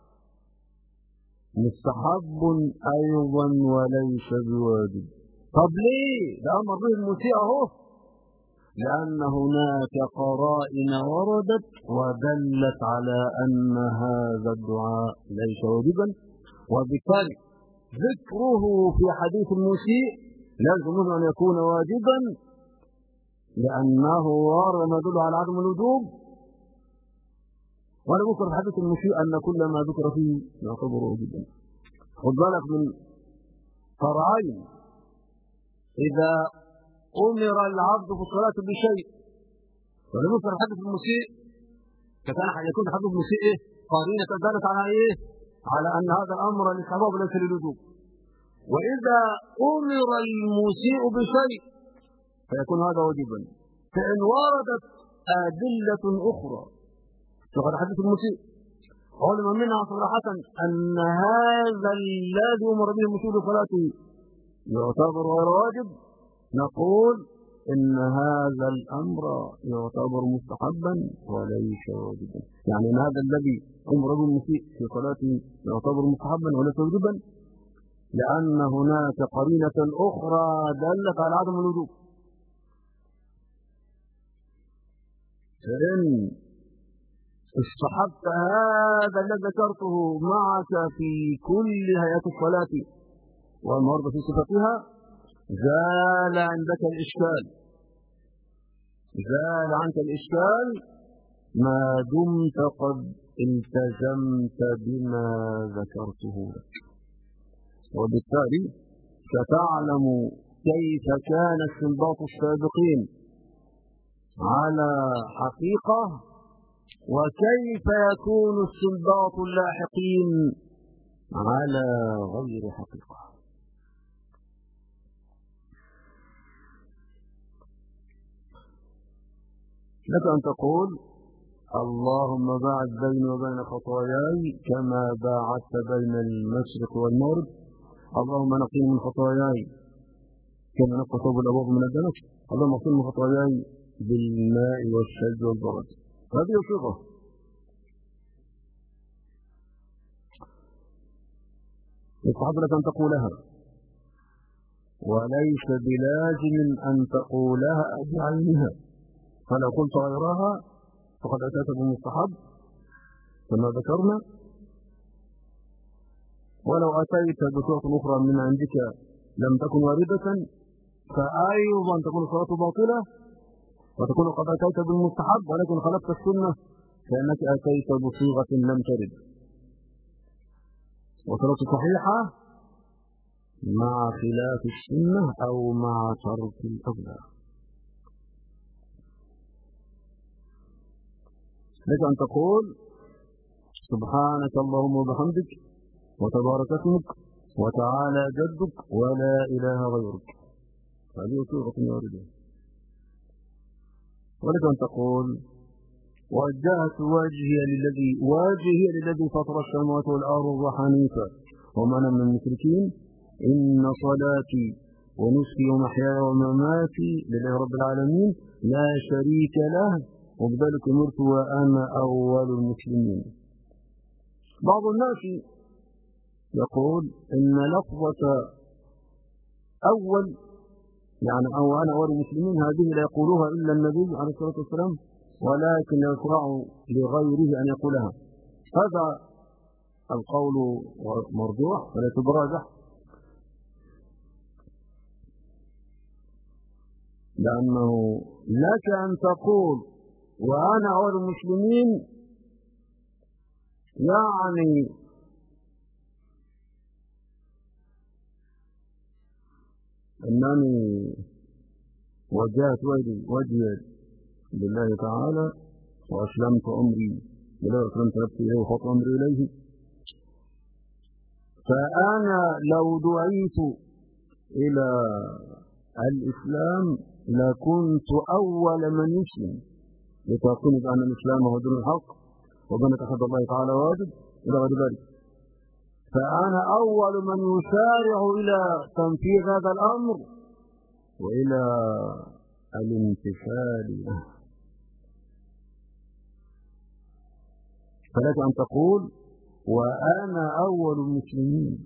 Speaker 1: مستحب أيضا وليس بواجب. طب ليه؟ لأمر به المسيء أهو، لأن هناك قرائن وردت ودلت على أن هذا الدعاء ليس واجبا، وبالتالي ذكره في حديث المسيء لازم أن يكون واجبا، لأنه ورد ما يدل على عدم الوجوب. ولا يذكر في حديث المسيء أن كل ما ذكر فيه يعتبر واجبا. خذ بالك من فرعين: إذا أمر العبد في الصلاة بشيء ولم يذكر حديث المسيء فكان يكون حديث المسيء إيه؟ قرينة دالت على إيه؟ على أن هذا الأمر للحباب ليس للوجوب. وإذا أمر المسيء بشيء فيكون هذا واجبا. فإن وردت أدلة أخرى فقد حديث المسيء علم منها صراحة أن هذا الذي أمر به المسيء بصلاته يعتبر غير واجب، نقول إن هذا الأمر يعتبر مستحبا وليس واجبا. يعني إن هذا الذي قام رجل مسيء في صلاته يعتبر مستحبا وليس واجبا، لأن هناك قرينة أخرى دلت على عدم الوجوب. فإن استحبت هذا الذي ذكرته معك في كل هيئات الصلاة والمرضى في صفتها، زال عندك الإشكال، زال عنك الإشكال ما دمت قد التزمت بما ذكرته لك. وبالتالي ستعلم كيف كان استنباط السابقين على حقيقة، وكيف يكون استنباط اللاحقين على غير حقيقة. لك أن تقول اللهم باعد بيني وبين خطاياي كما باعدت بين المشرق والمغرب، اللهم نقني من خطاياي كما نقى ثوب الأبيض من الدنس، اللهم اغسلني من خطاياي بالماء والثلج والبرد. هذه صيغة. يستحب لك أن تقولها، وليس بلازم أن تقولها بعينها، فلو قلت غيرها فقد أتيت بالمستحب كما ذكرنا، ولو أتيت بصيغة أخرى من عندك لم تكن واردة فأيضا تكون الصلاة باطلة وتكون قد أتيت بالمستحب، ولكن خالفت السنة فإنك أتيت بصيغة لم ترد. وصلاة صحيحة مع خلاف السنة أو مع ترك الأولى. لك أن تقول سبحانك اللهم وبحمدك وتبارك اسمك وتعالى جدك ولا إله غيرك. هذه صيغة واردة. ولك أن تقول وجهت وجهي للذي وجهي للذي فطر السماوات والأرض حنيفا وما أنا من المشركين، إن صلاتي ونسكي ومحياي ومماتي لله رب العالمين لا شريك له وبذلك أمرت وأنا أول المسلمين. بعض الناس يقول إن لفظة أول يعني أو أنا أول المسلمين هذه لا يقولها إلا النبي عليه الصلاة والسلام، ولكن يشرع لغيره أن يقولها. هذا القول مرجوح ولا تبراجح، لأنه لك أن تقول وأنا أول المسلمين يعني أنني وجهت وجهي لله تعالى وأسلمت أمري لله وأسلمت نفسي إليه وخط أمري إليه. فأنا لو دعيت إلى الإسلام لكنت أول من يسلم، لتعتمد أن الإسلام هو دين الحق وبين تحد الله تعالى واجب إلى غير ذلك. فأنا أول من يسارع إلى تنفيذ هذا الأمر وإلى الامتثال له. فلك أن تقول وأنا أول المسلمين،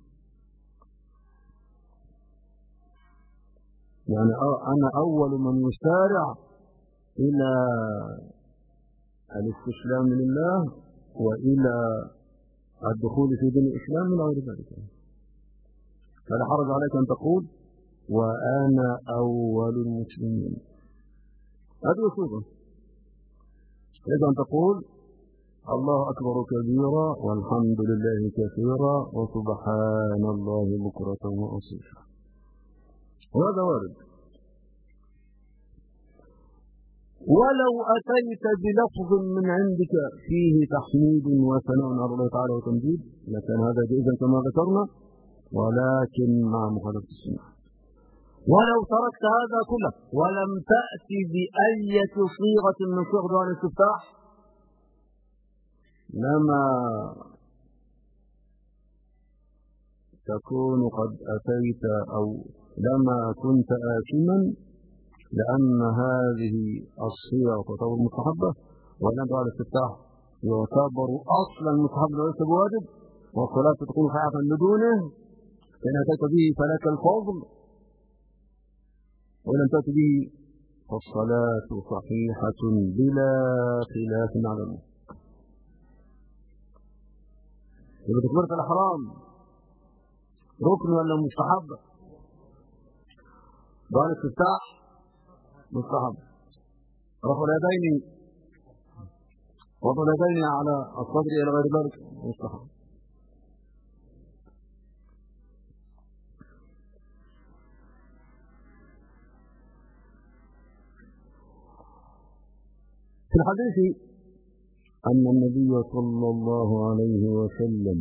Speaker 1: يعني أنا أول من يسارع إلى الاستسلام لله وإلى الدخول في دين الإسلام من غير ذلك. فلا حرج عليك أن تقول وأنا أول المسلمين. هذه صيغة. إذا أن تقول الله أكبر كبيرا والحمد لله كثيرا وسبحان الله بكرة وأصيلا، وهذا وارد. ولو أتيت بلفظ من عندك فيه تحميد وثناء على الله تعالى وتمجيد لكان هذا جائزا كما ذكرنا، ولكن مع مخالفة السنة. ولو تركت هذا كله ولم تأتي بأية صيغة من صيغ دعاء الاستفتاح لما تكون قد أتيت أو لما كنت آثما لأن هذه الصيغ تعتبر مستحبة، وإن دعاء الاستفتاح يعتبر أصلا مستحب وليس بواجب، والصلاة تكون صحيحة بدونه، فإن أتيت به فلك الفضل، وإن لم تأت به فالصلاة صحيحة بلا خلاف على المسلم. يبقى تكبيرة الإحرام ركن ولا مستحب؟ دعاء الاستفتاح مستحب. رفع اليدين وضع اليدين على الصدر إلى غير ذلك مستحب. في الحديث أن النبي صلى الله عليه وسلم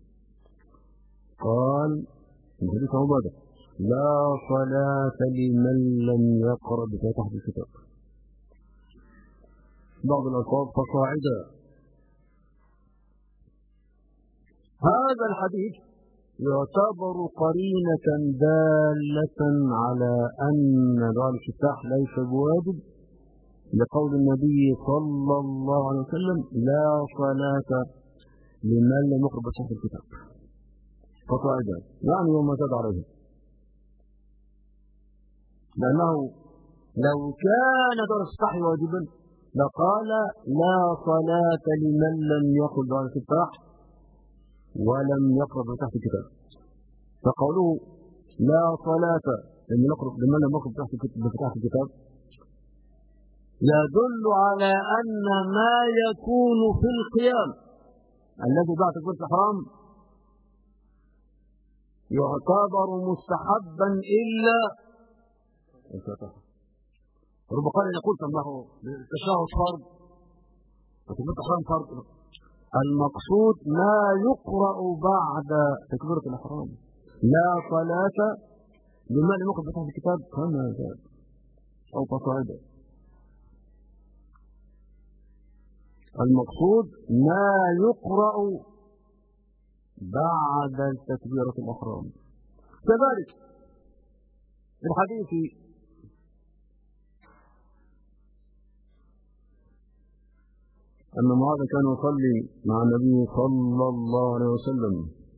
Speaker 1: قال في حديث عبادة: لا صلاة لمن لم يقرأ بفاتحة الكتاب. بعض الألفاظ فصاعدا. هذا الحديث يعتبر قرينة دالة على أن دعاء الاستفتاح ليس بواجب، لقول النبي صلى الله عليه وسلم: لا صلاة لمن لم يقرأ بفاتحة الكتاب. فصاعدا يعني وما زاد عليه، لأنه لو كان دعاء الاستفتاح واجبا لقال: لا صلاة لمن لم يقل دعاء الاستفتاح ولم يقرأ بفاتحة الكتاب. فقوله لا صلاة لمن لم يقرأ بفاتحة الكتاب يدل على أن ما يكون في القيام الذي بعد تكبيرة الإحرام يعتبر مستحبا إلا الفاتحة. ربما قال يقول سماه التشهد فرض وتكبيرة الإحرام فرض. المقصود ما يقرأ بعد تكبيرة الإحرام. لا صلاة لمن لم يقرأ بفاتحة الكتاب كما زاد أو فصاعدا. المقصود ما يقرأ بعد تكبيرة الإحرام. كذلك في الحديث أن معاذ كان يصلي مع النبي صلى الله عليه وسلم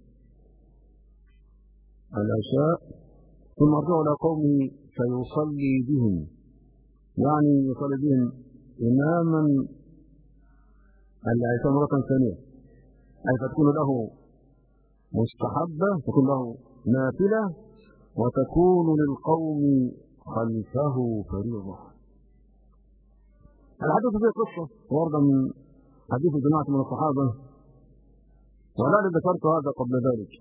Speaker 1: العشاء، ثم رجع إلى قومه فيصلي بهم، يعني يصلي بهم إماما العشاء مرة ثانية، أي فتكون له مستحبة، تكون له نافلة، وتكون للقوم خلفه فريضة. الحديث فيه قصة واردة من حديث جماعة من الصحابة، ولا ذكرت هذا قبل ذلك.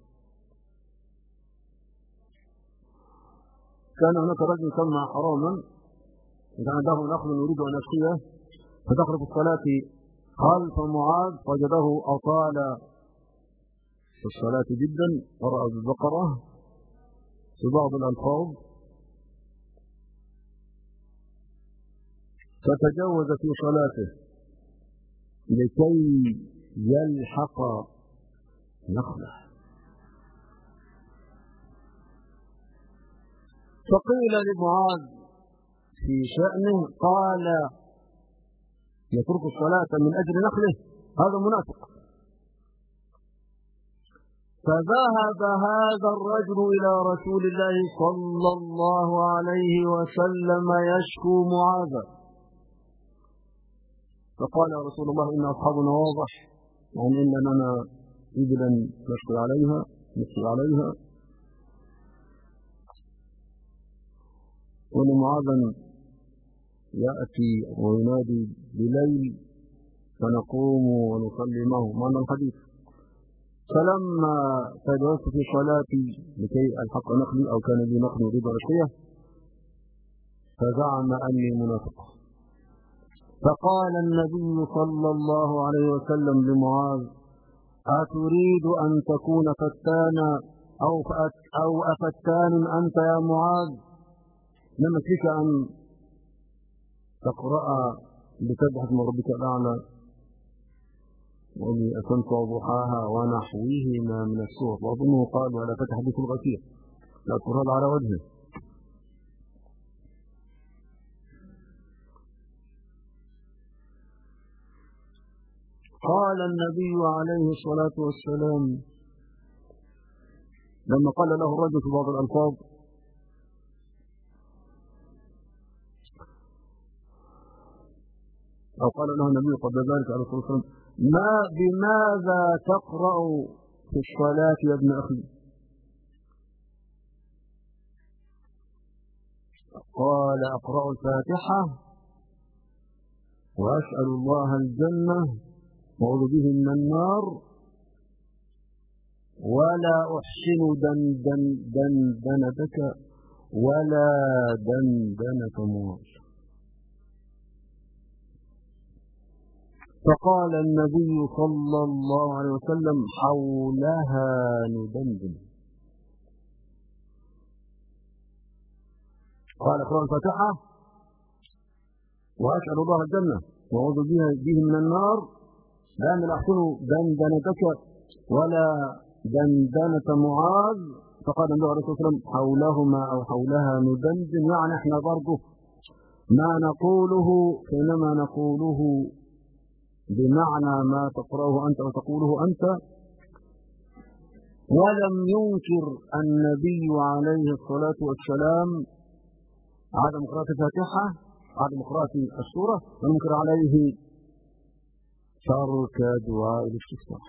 Speaker 1: كان هناك رجل سمى حراما، كان عنده نخل يريد أن يسقيه، فدخل في الصلاة خلف معاذ فوجده أطال في الصلاة جدا، قرأ بالبقرة في بعض الألفاظ، فتجاوز في صلاته لكي يلحق نخله. فقيل لمعاذ في شأنه، قال: يترك الصلاة من أجل نخله، هذا منافق. فذهب هذا الرجل إلى رسول الله صلى الله عليه وسلم يشكو معاذا، فقال: يا رسول الله، إن أصحابنا واضح، يعني إن لنا إبلا نشكي عليها نشكي عليها ولمعاذا يأتي وينادي بليل فنقوم ونصلي معه معنى الحديث. فلما تجاوزت في صلاتي لكي ألحق نخلي، أو كان لي نخل يريد عشية، فزعم أني منافق. فقال النبي صلى الله عليه وسلم لمعاذ: أتريد أن تكون فتانا أو أو أفتان أنت يا معاذ؟ لما فيك أن تقرأ بسبحة من ربك الأعلى والشمس وضحاها ونحوهما من السور، وأظنه قال: ولا فتح بك الغسيل، لا ترد على وجهه. قال النبي عليه الصلاة والسلام لما قال له الرجل في بعض الألفاظ: أو قال له النبي قبل ذلك عليه الصلاة والسلام: ما بماذا تقرأ في الصلاة يا ابن أخي؟ قال: أقرأ الفاتحة وأسأل الله الجنة وأعوذ به من النار ولا أحسن دندن دندنتك ولا دندنة موت. فقال النبي صلى الله عليه وسلم: حولها ندندن. قال: اقرأ الفاتحة وأسأل الله الجنة وأعوذ به من النار لا أحسن دندنتك ولا دندنة معاذ. فقال النبي عليه الصلاة والسلام: حولهما أو حولها ندندن، يعني احنا برضه ما نقوله حينما نقوله بمعنى ما تقرأه أنت وتقوله أنت. ولم ينكر النبي عليه الصلاة والسلام عدم قراءة الفاتحة، عدم قراءة السورة، وننكر عليه ترك دعاء الاستفتاح.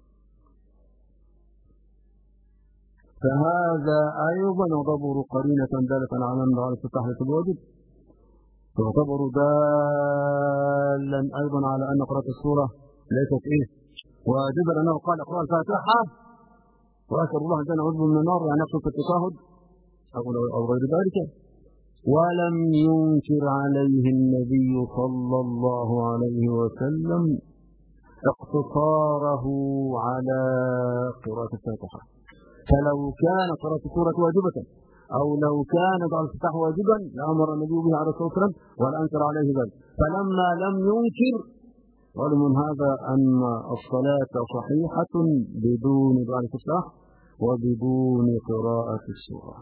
Speaker 1: فهذا أيضا يعتبر قرينة دالة على أن دعاء الاستفتاح ليس بواجب، تعتبر دالا أيضا على أن قراءة السورة ليست إيه واجبا، لأنه قال: اقرأ الفاتحة وأسأل الله الجنة وأعوذ من النار، يعني يقصد في التشهد أو غير ذلك. ولم ينكر عليه النبي صلى الله عليه وسلم اقتصاره على قراءة الفاتحة. فلو كان قراءة السورة واجبة أو لو كان دعاء الاستفتاح واجبا لأمر النبي به عليه الصلاة والسلام ولا أنكر عليه ذلك. فلما لم ينكر قالوا من هذا أن الصلاة صحيحة بدون دعاء الاستفتاح وبدون قراءة السورة.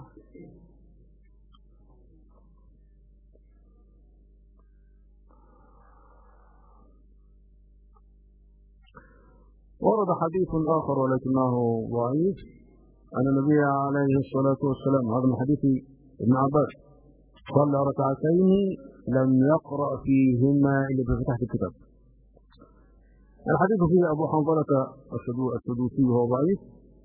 Speaker 1: ورد حديث آخر ولكنه ضعيف أن النبي عليه الصلاة والسلام، هذا من حديث ابن عباس، صلى ركعتين لم يقرأ فيهما إلا بفتحة الكتاب. الحديث فيه أبو حنظلة السدوسي وهو ضعيف،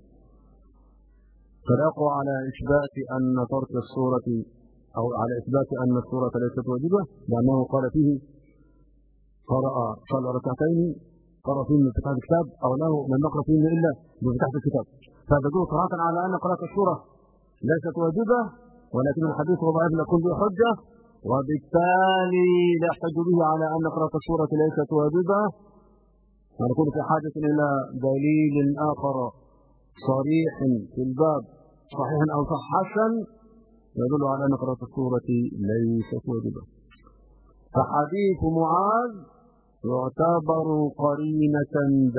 Speaker 1: فالأقوى على إثبات أن ترك السورة أو على إثبات أن السورة ليست واجبة، لأنه قال فيه قرأ صلى ركعتين قرأ فيه من فتحة الكتاب أو له لم يقرأ فيه إلا بفتحة الكتاب، فدل صراحة على أن قراءة السورة ليست واجبة، ولكن الحديث هو ضعيف لكل حجة، وبالتالي لا يحتج به على أن قراءة السورة ليست واجبة، ونكون في حاجة إلى دليل آخر صريح في الباب صحيح أو حسن يدل على أن قراءة السورة ليست واجبة. فحديث معاذ يعتبر قرينة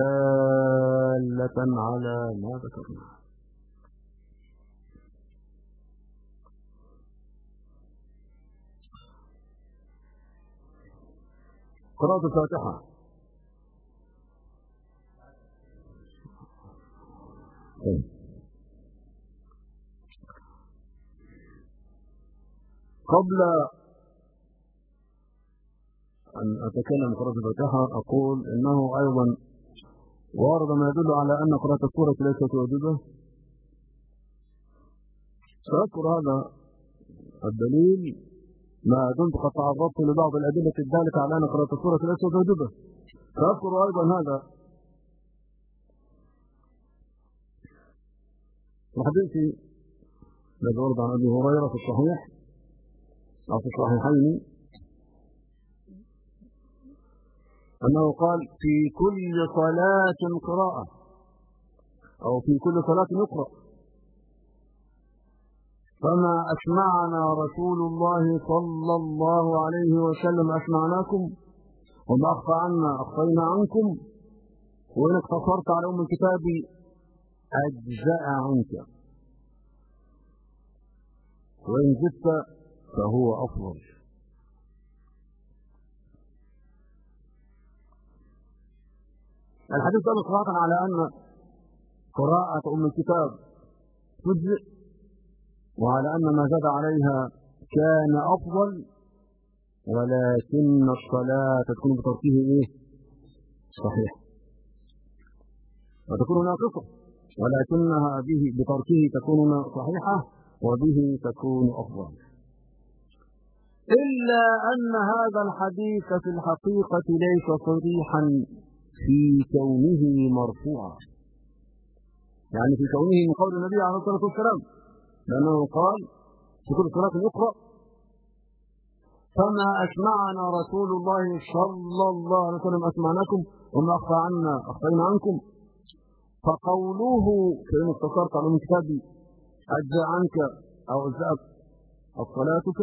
Speaker 1: دالة على ما ذكرنا. قراءة الفاتحة قبل أن أتكلم قراءة الفاتحة أقول إنه أيضا ورد ما يدل على أن قراءة السورة ليست واجبة. سأذكر هذا الدليل ما دمت قد تعرضت لبعض الأدلة الدالة على أن قراءة السورة ليست واجبة. سأذكر أيضا هذا الحديث الذي ورد عن أبي هريرة في الصحيح أو في الصحيحين أنه قال: في كل صلاة قراءة أو في كل صلاة يقرأ، فما أسمعنا رسول الله صلى الله عليه وسلم أسمعناكم، وما أخفى عنا أخفينا عنكم، وإن اقتصرت على أم الكتاب أجزأ عنك، وإن زدت فهو أفضل. الحديث دل صراحة على أن قراءة أم الكتاب تجزئ، وعلى أن ما زاد عليها كان أفضل، ولكن الصلاة تكون بتركه إيه؟ صحيح، وتكون ناقصة، ولكنها به بتركه تكون صحيحة وبه تكون أفضل. إلا أن هذا الحديث في الحقيقة ليس صريحا في كونه مرفوعا، يعني في كونه من قول النبي عليه الصلاة والسلام، لأنه قال في كل صلاة يقرأ فما أسمعنا رسول الله صلى الله عليه وسلم أسمعناكم وما أخفى عنا أخفينا عنكم. فقوله فإن اختصرت على من كتابي أجزى عنك أو أجزأت صلاتك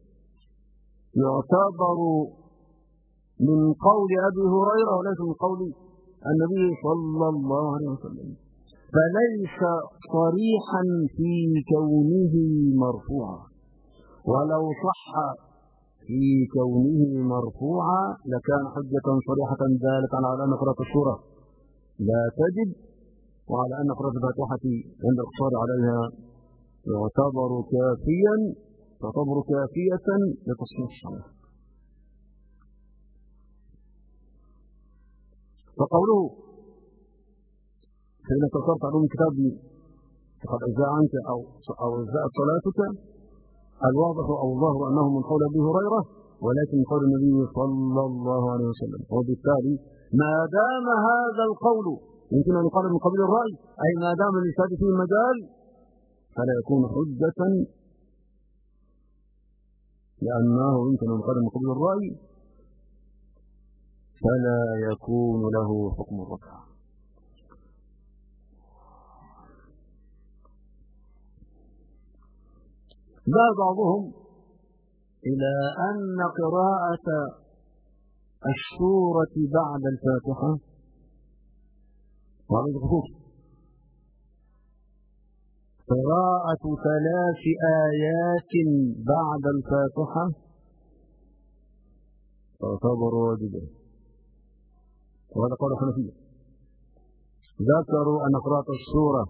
Speaker 1: يعتبر من قول أبي هريرة وليس من قول النبي صلى الله عليه وسلم، فليس صريحا في كونه مرفوعا. ولو صح في كونه مرفوعا لكان حجة صريحة ذلك على أن قراءة السورة لا تجب، وعلى أن قراءة الفاتحة عند الاقتصار عليها يعتبر كافيا تعتبر كافية لتصحيح الصلاة. فقوله فإن اقتصرت على الكتاب فقد أجزاء عنك أو أو أجزاءت صلاتك، الواضح أو الظاهر أنه من قول أبي هريرة ولكن من قول النبي صلى الله عليه وسلم. وبالتالي ما دام هذا القول يمكن أن يقال من قبيل الرأي، أي ما دام للإجتهاد فيه مجال فلا يكون حجة، لأنه يمكن أن يقال من قبيل الرأي فلا يكون له حكم الرفع. ذهب بعضهم إلى أن قراءة السورة بعد الفاتحة وعلى الخصوص قراءة ثلاث آيات بعد الفاتحة تعتبر واجبة، وهذا قول الحنفية. ذكروا أن قراءة السورة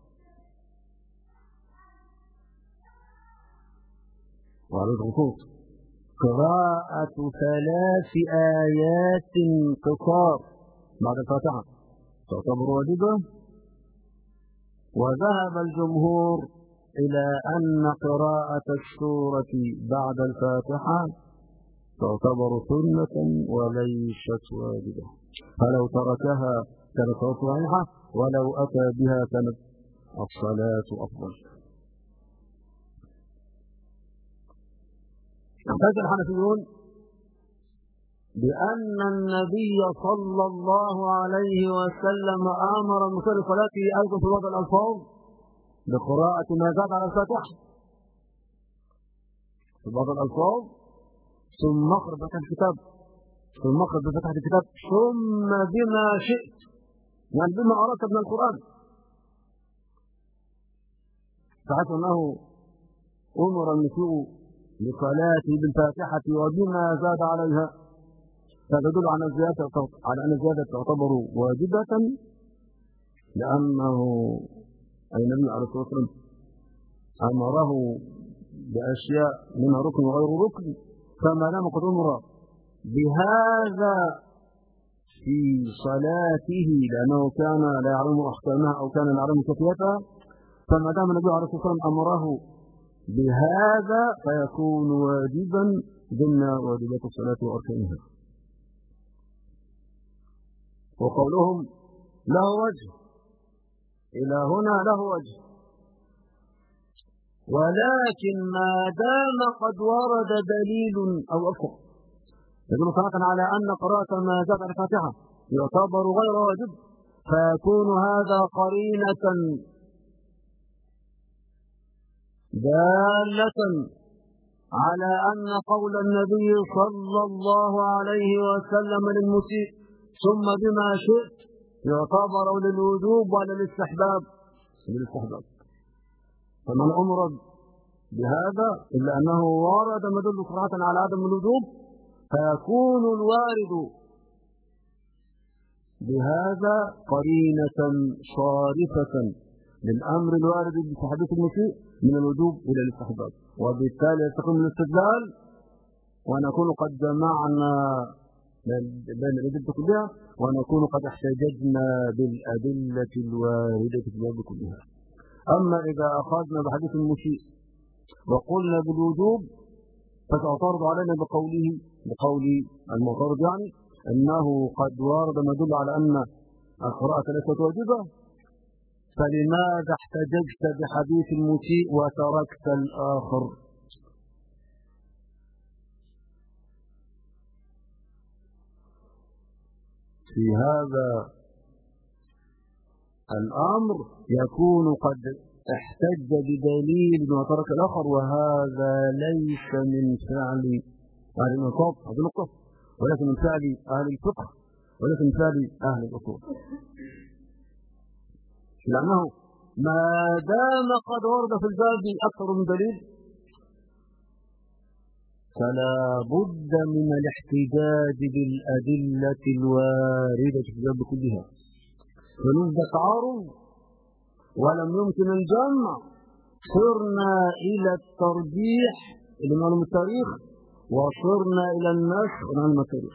Speaker 1: وعلى الخصوص قراءة ثلاث آيات قصار بعد الفاتحة تعتبر واجبة، وذهب الجمهور إلى أن قراءة السورة بعد الفاتحة تعتبر سنة وليست واجبة، فلو تركها كانت صحيحة ولو أتى بها كانت الصلاة أفضل. احتج الحنفيون بأن النبي صلى الله عليه وسلم أمر بمثل صلاته أيضا في بعض الألفاظ بقراءة ما زاد على الفاتحة في بعض الألفاظ، ثم اقرأ بفتح الكتاب ثم اقرأ بفتح الكتاب ثم بما شئت، يعني بما أردت من القرآن، فحيث أنه أمر النسوء لصلاته بالفاتحة وبما زاد عليها، فتدل على الزيادة على أن الزيادة تعتبر واجبة، لأنه النبي عليه الصلاة والسلام أمره بأشياء منها ركن وغير ركن، فما دام قد أمر بهذا في صلاته لأنه كان لا يعلم أحكامها أو كان لا يعلم كيفيتها، فما دام النبي عليه الصلاة والسلام أمره بهذا فيكون واجبا ضمن واجبات الصلاة وأركانها. وقولهم له وجه إلى هنا له وجه، ولكن ما دام قد ورد دليل أو أكثر يدل صراحة على أن قراءة ما زاد على الفاتحة يعتبر غير واجب، فيكون هذا قرينة دالة على أن قول النبي صلى الله عليه وسلم للمسيء ثم بما شئت يعتبر للوجوب ولا للاستحباب؟ للاستحباب. فمن أمر بهذا إلا أنه ورد مدل صراحة على عدم الوجوب، فيكون الوارد بهذا قرينة صارفة للأمر الوارد في حديث المسيء من الوجوب إلى الاستحباب، وبالتالي يستقيم الاستدلال ونكون قد جمعنا بين الأدلة كلها ونكون قد احتججنا بالأدلة الواردة في الباب كلها. أما إذا أخذنا بحديث المسيء وقلنا بالوجوب فتعترض علينا بقوله بقول المعترض يعني أنه قد ورد ما يدل على أن القراءة ليست واجبة، فلماذا احتججت بحديث المسيء وتركت الآخر؟ في هذا الأمر يكون قد احتج بدليل وترك الآخر، وهذا ليس من فعل أهل النصاب هذه النقطة، ولكن من فعل أهل الفقه ولكن من فعل أهل الأصول، لأنه ما دام قد ورد في الباب أكثر من دليل فلا بد من الاحتجاج بالأدلة الواردة في الباب كلها. فنوجد تعارض ولم يمكن الجمع، صرنا إلى الترجيح اللي معلوم التاريخ وصرنا إلى النسخ معلوم التاريخ.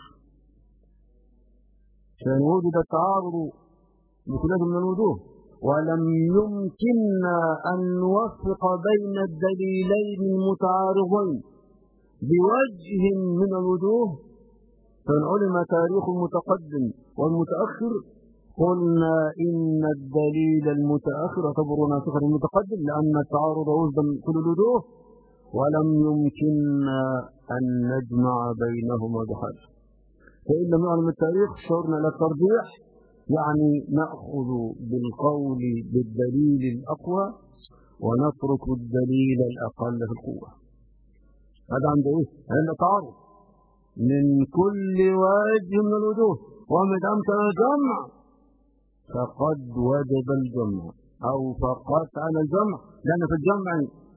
Speaker 1: كان وجد التعارض بثلاث من الوجوه ولم يمكننا أن نوفق بين الدليلين المتعارضين بوجه من الوجوه، فانعلم تاريخ المتقدم والمتأخر قلنا إن الدليل المتأخر يعتبر ناسخا المتقدم لأن التعارض وجد من كل الوجوه، ولم يمكننا أن نجمع بينهما بحال. فإن لم يعلم التاريخ صرنا إلى الترجيح، يعني نأخذ بالقول بالدليل الأقوى ونترك الدليل الأقل في القوة. هذا عند إيه؟ عند تعارض من كل وجه من الوجوه، وما دام كان الجمع فقد وجب الجمع أو فقط على الجمع، لأن في الجمع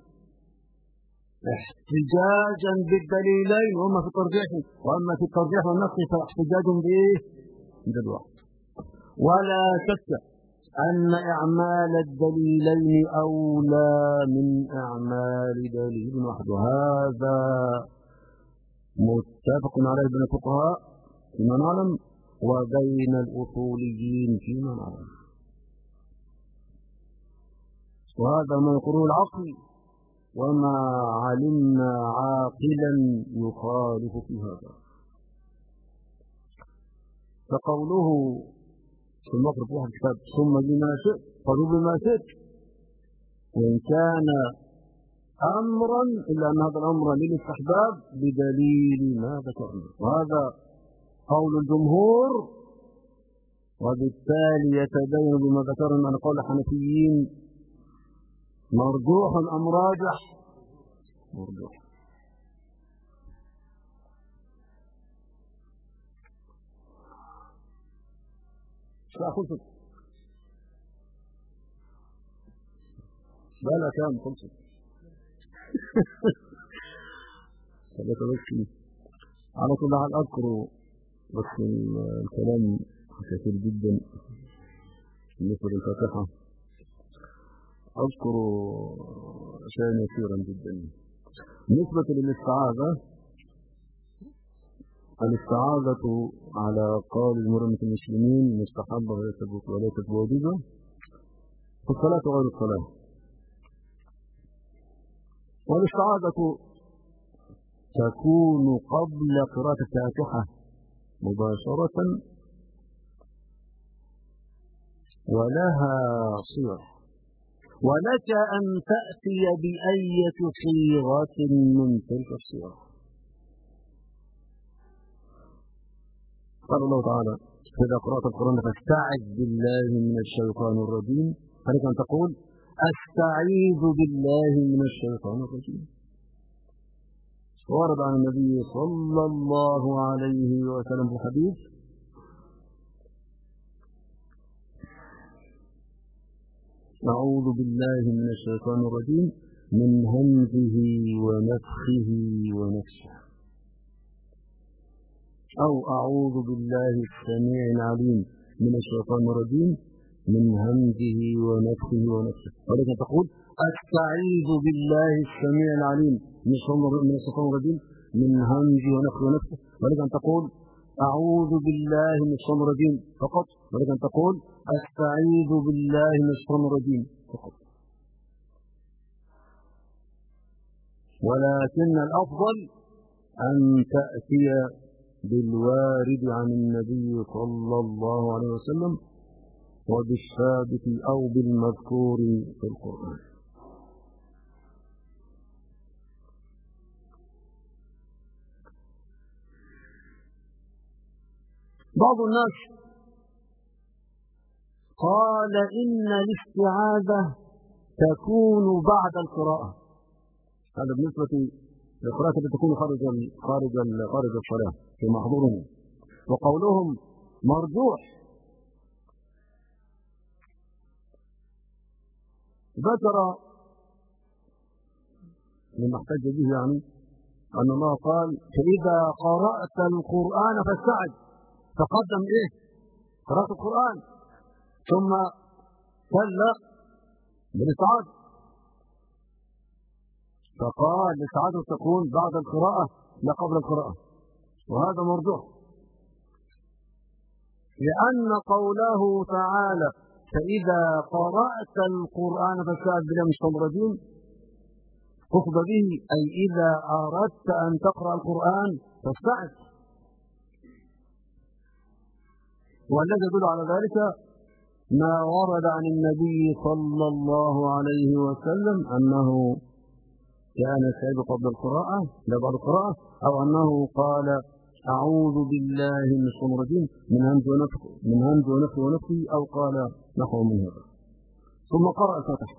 Speaker 1: احتجاجا بالدليلين وما في الترجيح، وأما في الترجيح والنسخ فاحتجاج بإيه؟ بالواحد. ولا شك أن إعمال الدليلين أولى من إعمال دليل واحد، وهذا متفق عليه بين الفقهاء فيما نعلم وبين الأصوليين فيما نعلم، وهذا ما يقوله العقل وما علمنا عاقلا يخالف في هذا. فقوله في المقر في واحد الكتاب ثم بما شئت قالوا بما شئت وإن كان أمرا إلا أن هذا الأمر للاستحباب بدليل ما ذكرنا، وهذا قول الجمهور، وبالتالي يتبين بما ذكرنا أن قول الحنفيين مرجوح أم راجح؟ مرجوح. خلصت لا لا كام خلصت ثلاثة بس على كل حال. أذكر بس الكلام كثير جدا بالنسبة للفاتحة، أذكر شيئا يسيرا جدا بالنسبة للاستعاذة. الاستعاذة على قول جمهور المسلمين مستحبة وليست واجبة في الصلاة وغير الصلاة. والاستعاذة تكون قبل قراءة الفاتحة مباشرة ولها صيغ، ولك أن تأتي بأية صيغة من تلك الصيغ. قال الله تعالى إذا قرأت القرآن فاستعذ بالله من الشيطان الرجيم، عليك أن تقول أستعيذ بالله من الشيطان الرجيم. ورد عن النبي صلى الله عليه وسلم في الحديث أعوذ بالله من الشيطان الرجيم من همزه ونفخه ونفسه، أو أعوذ بالله السميع العليم من الشيطان الرجيم من همزه ونفخه ونفسه. ولكن تقول أستعيذ بالله السميع العليم من الشيطان الرجيم من همزه ونفخه ونفسه. ولكن تقول أعوذ بالله من الشيطان الرجيم فقط. ولكن تقول أستعيذ بالله من الشيطان الرجيم فقط. ولكن الأفضل أن تأتي بالوارد عن النبي صلى الله عليه وسلم وبالثابت أو بالمذكور في القرآن. بعض الناس قال إن الاستعاذة تكون بعد القراءة. هذا بالنسبة للقراءة التي تكون خارج خارج خارج الصلاة في محظورهم، وقولهم مرجوح. ذكر مما احتج به يعني أن الله قال فإذا قرأت القرآن فاستعذ، تقدم إيه؟ قراءة القرآن ثم كلا بالاستعاذة، فقال الاستعاذة تكون بعد القراءة لا قبل القراءة، وهذا مرجوح لأن قوله تعالى فإذا قرأت القرآن فاستعذ بالله من الشيطان الرجيم قصد به أي إذا أردت أن تقرأ القرآن فاستعذ. والذي يدل على ذلك ما ورد عن النبي صلى الله عليه وسلم أنه كان يستعيذ قبل القراءة لا بعد القراءة، أو أنه قال أعوذ بالله من الشيطان الرجيم من همز ونفخ من همز ونفخ ونفخ أو قال نحو من هذا ثم قرأ الفاتحة.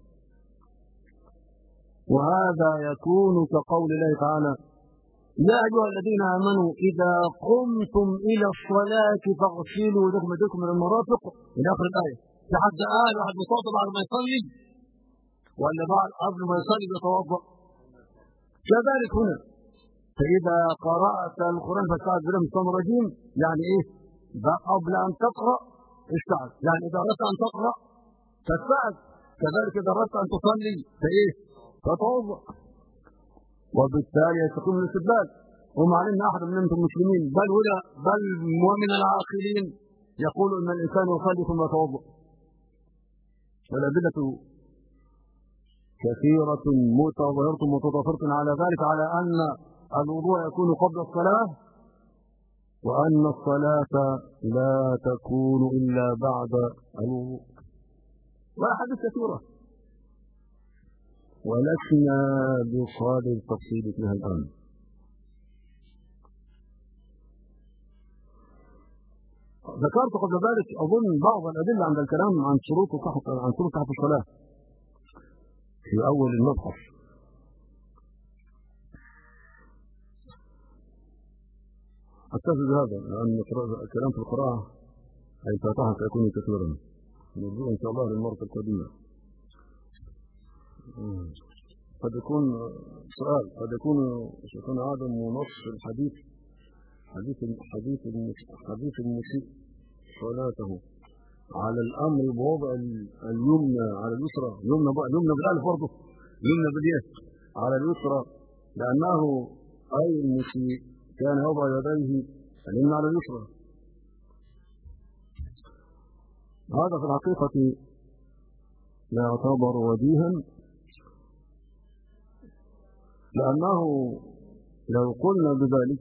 Speaker 1: وهذا يكون كقول الله تعالى يا أيها الذين آمنوا إذا قمتم إلى الصلاة فاغسلوا وجوهكم وأيديكم إلى المرافق إلى آخر الآية. لحد قال واحد بيتوضأ بعد ما يصلي ولا بعد قبل ما يصلي بيتوضأ. كذلك هنا فإذا قرأت القرآن فاستعذ بالله من الشيطان الرجيم يعني إيه؟ قبل أن تقرأ استعذ، يعني إذا أردت أن تقرأ فاستعذ، كذلك إذا أردت أن تصلي فإيه؟ فتوضأ. وبالتالي يستقيم الاستدلال. ومع أن أحد من المسلمين بل ولا بل ومن العاقلين يقول أن الإنسان يصلي ثم يتوضأ. والأدلة كثيرة متظاهرة متضافرة على ذلك، على أن الوضوء يكون قبل الصلاة وأن الصلاة لا تكون إلا بعد الوضوء، وأحاديث كثيرة ولسنا بصاد التفصيل فيها الآن. ذكرت قبل ذلك أظن بعض الأدلة عند الكلام عن شروط صحة عن شروط صحة الصلاة في أول المبحث. أكتفي بهذا لأن الكلام في القراءة أي الفاتحة سيكون كثيرا، نرجو إن شاء الله للمرة القادمة. قد يكون سؤال، قد يكون شيخنا عدم ونص الحديث حديث حديث حديث المسيء صلاته على الأمر بوضع اليمنى على اليسرى، يمنى بقى اليمنى بالألف برضه، يمنى بالياء على اليسرى، لأنه أي المسيء كان يضع يديه اليمنى على اليسرى. هذا في الحقيقة يعتبر وجيها، لأنه لو قلنا بذلك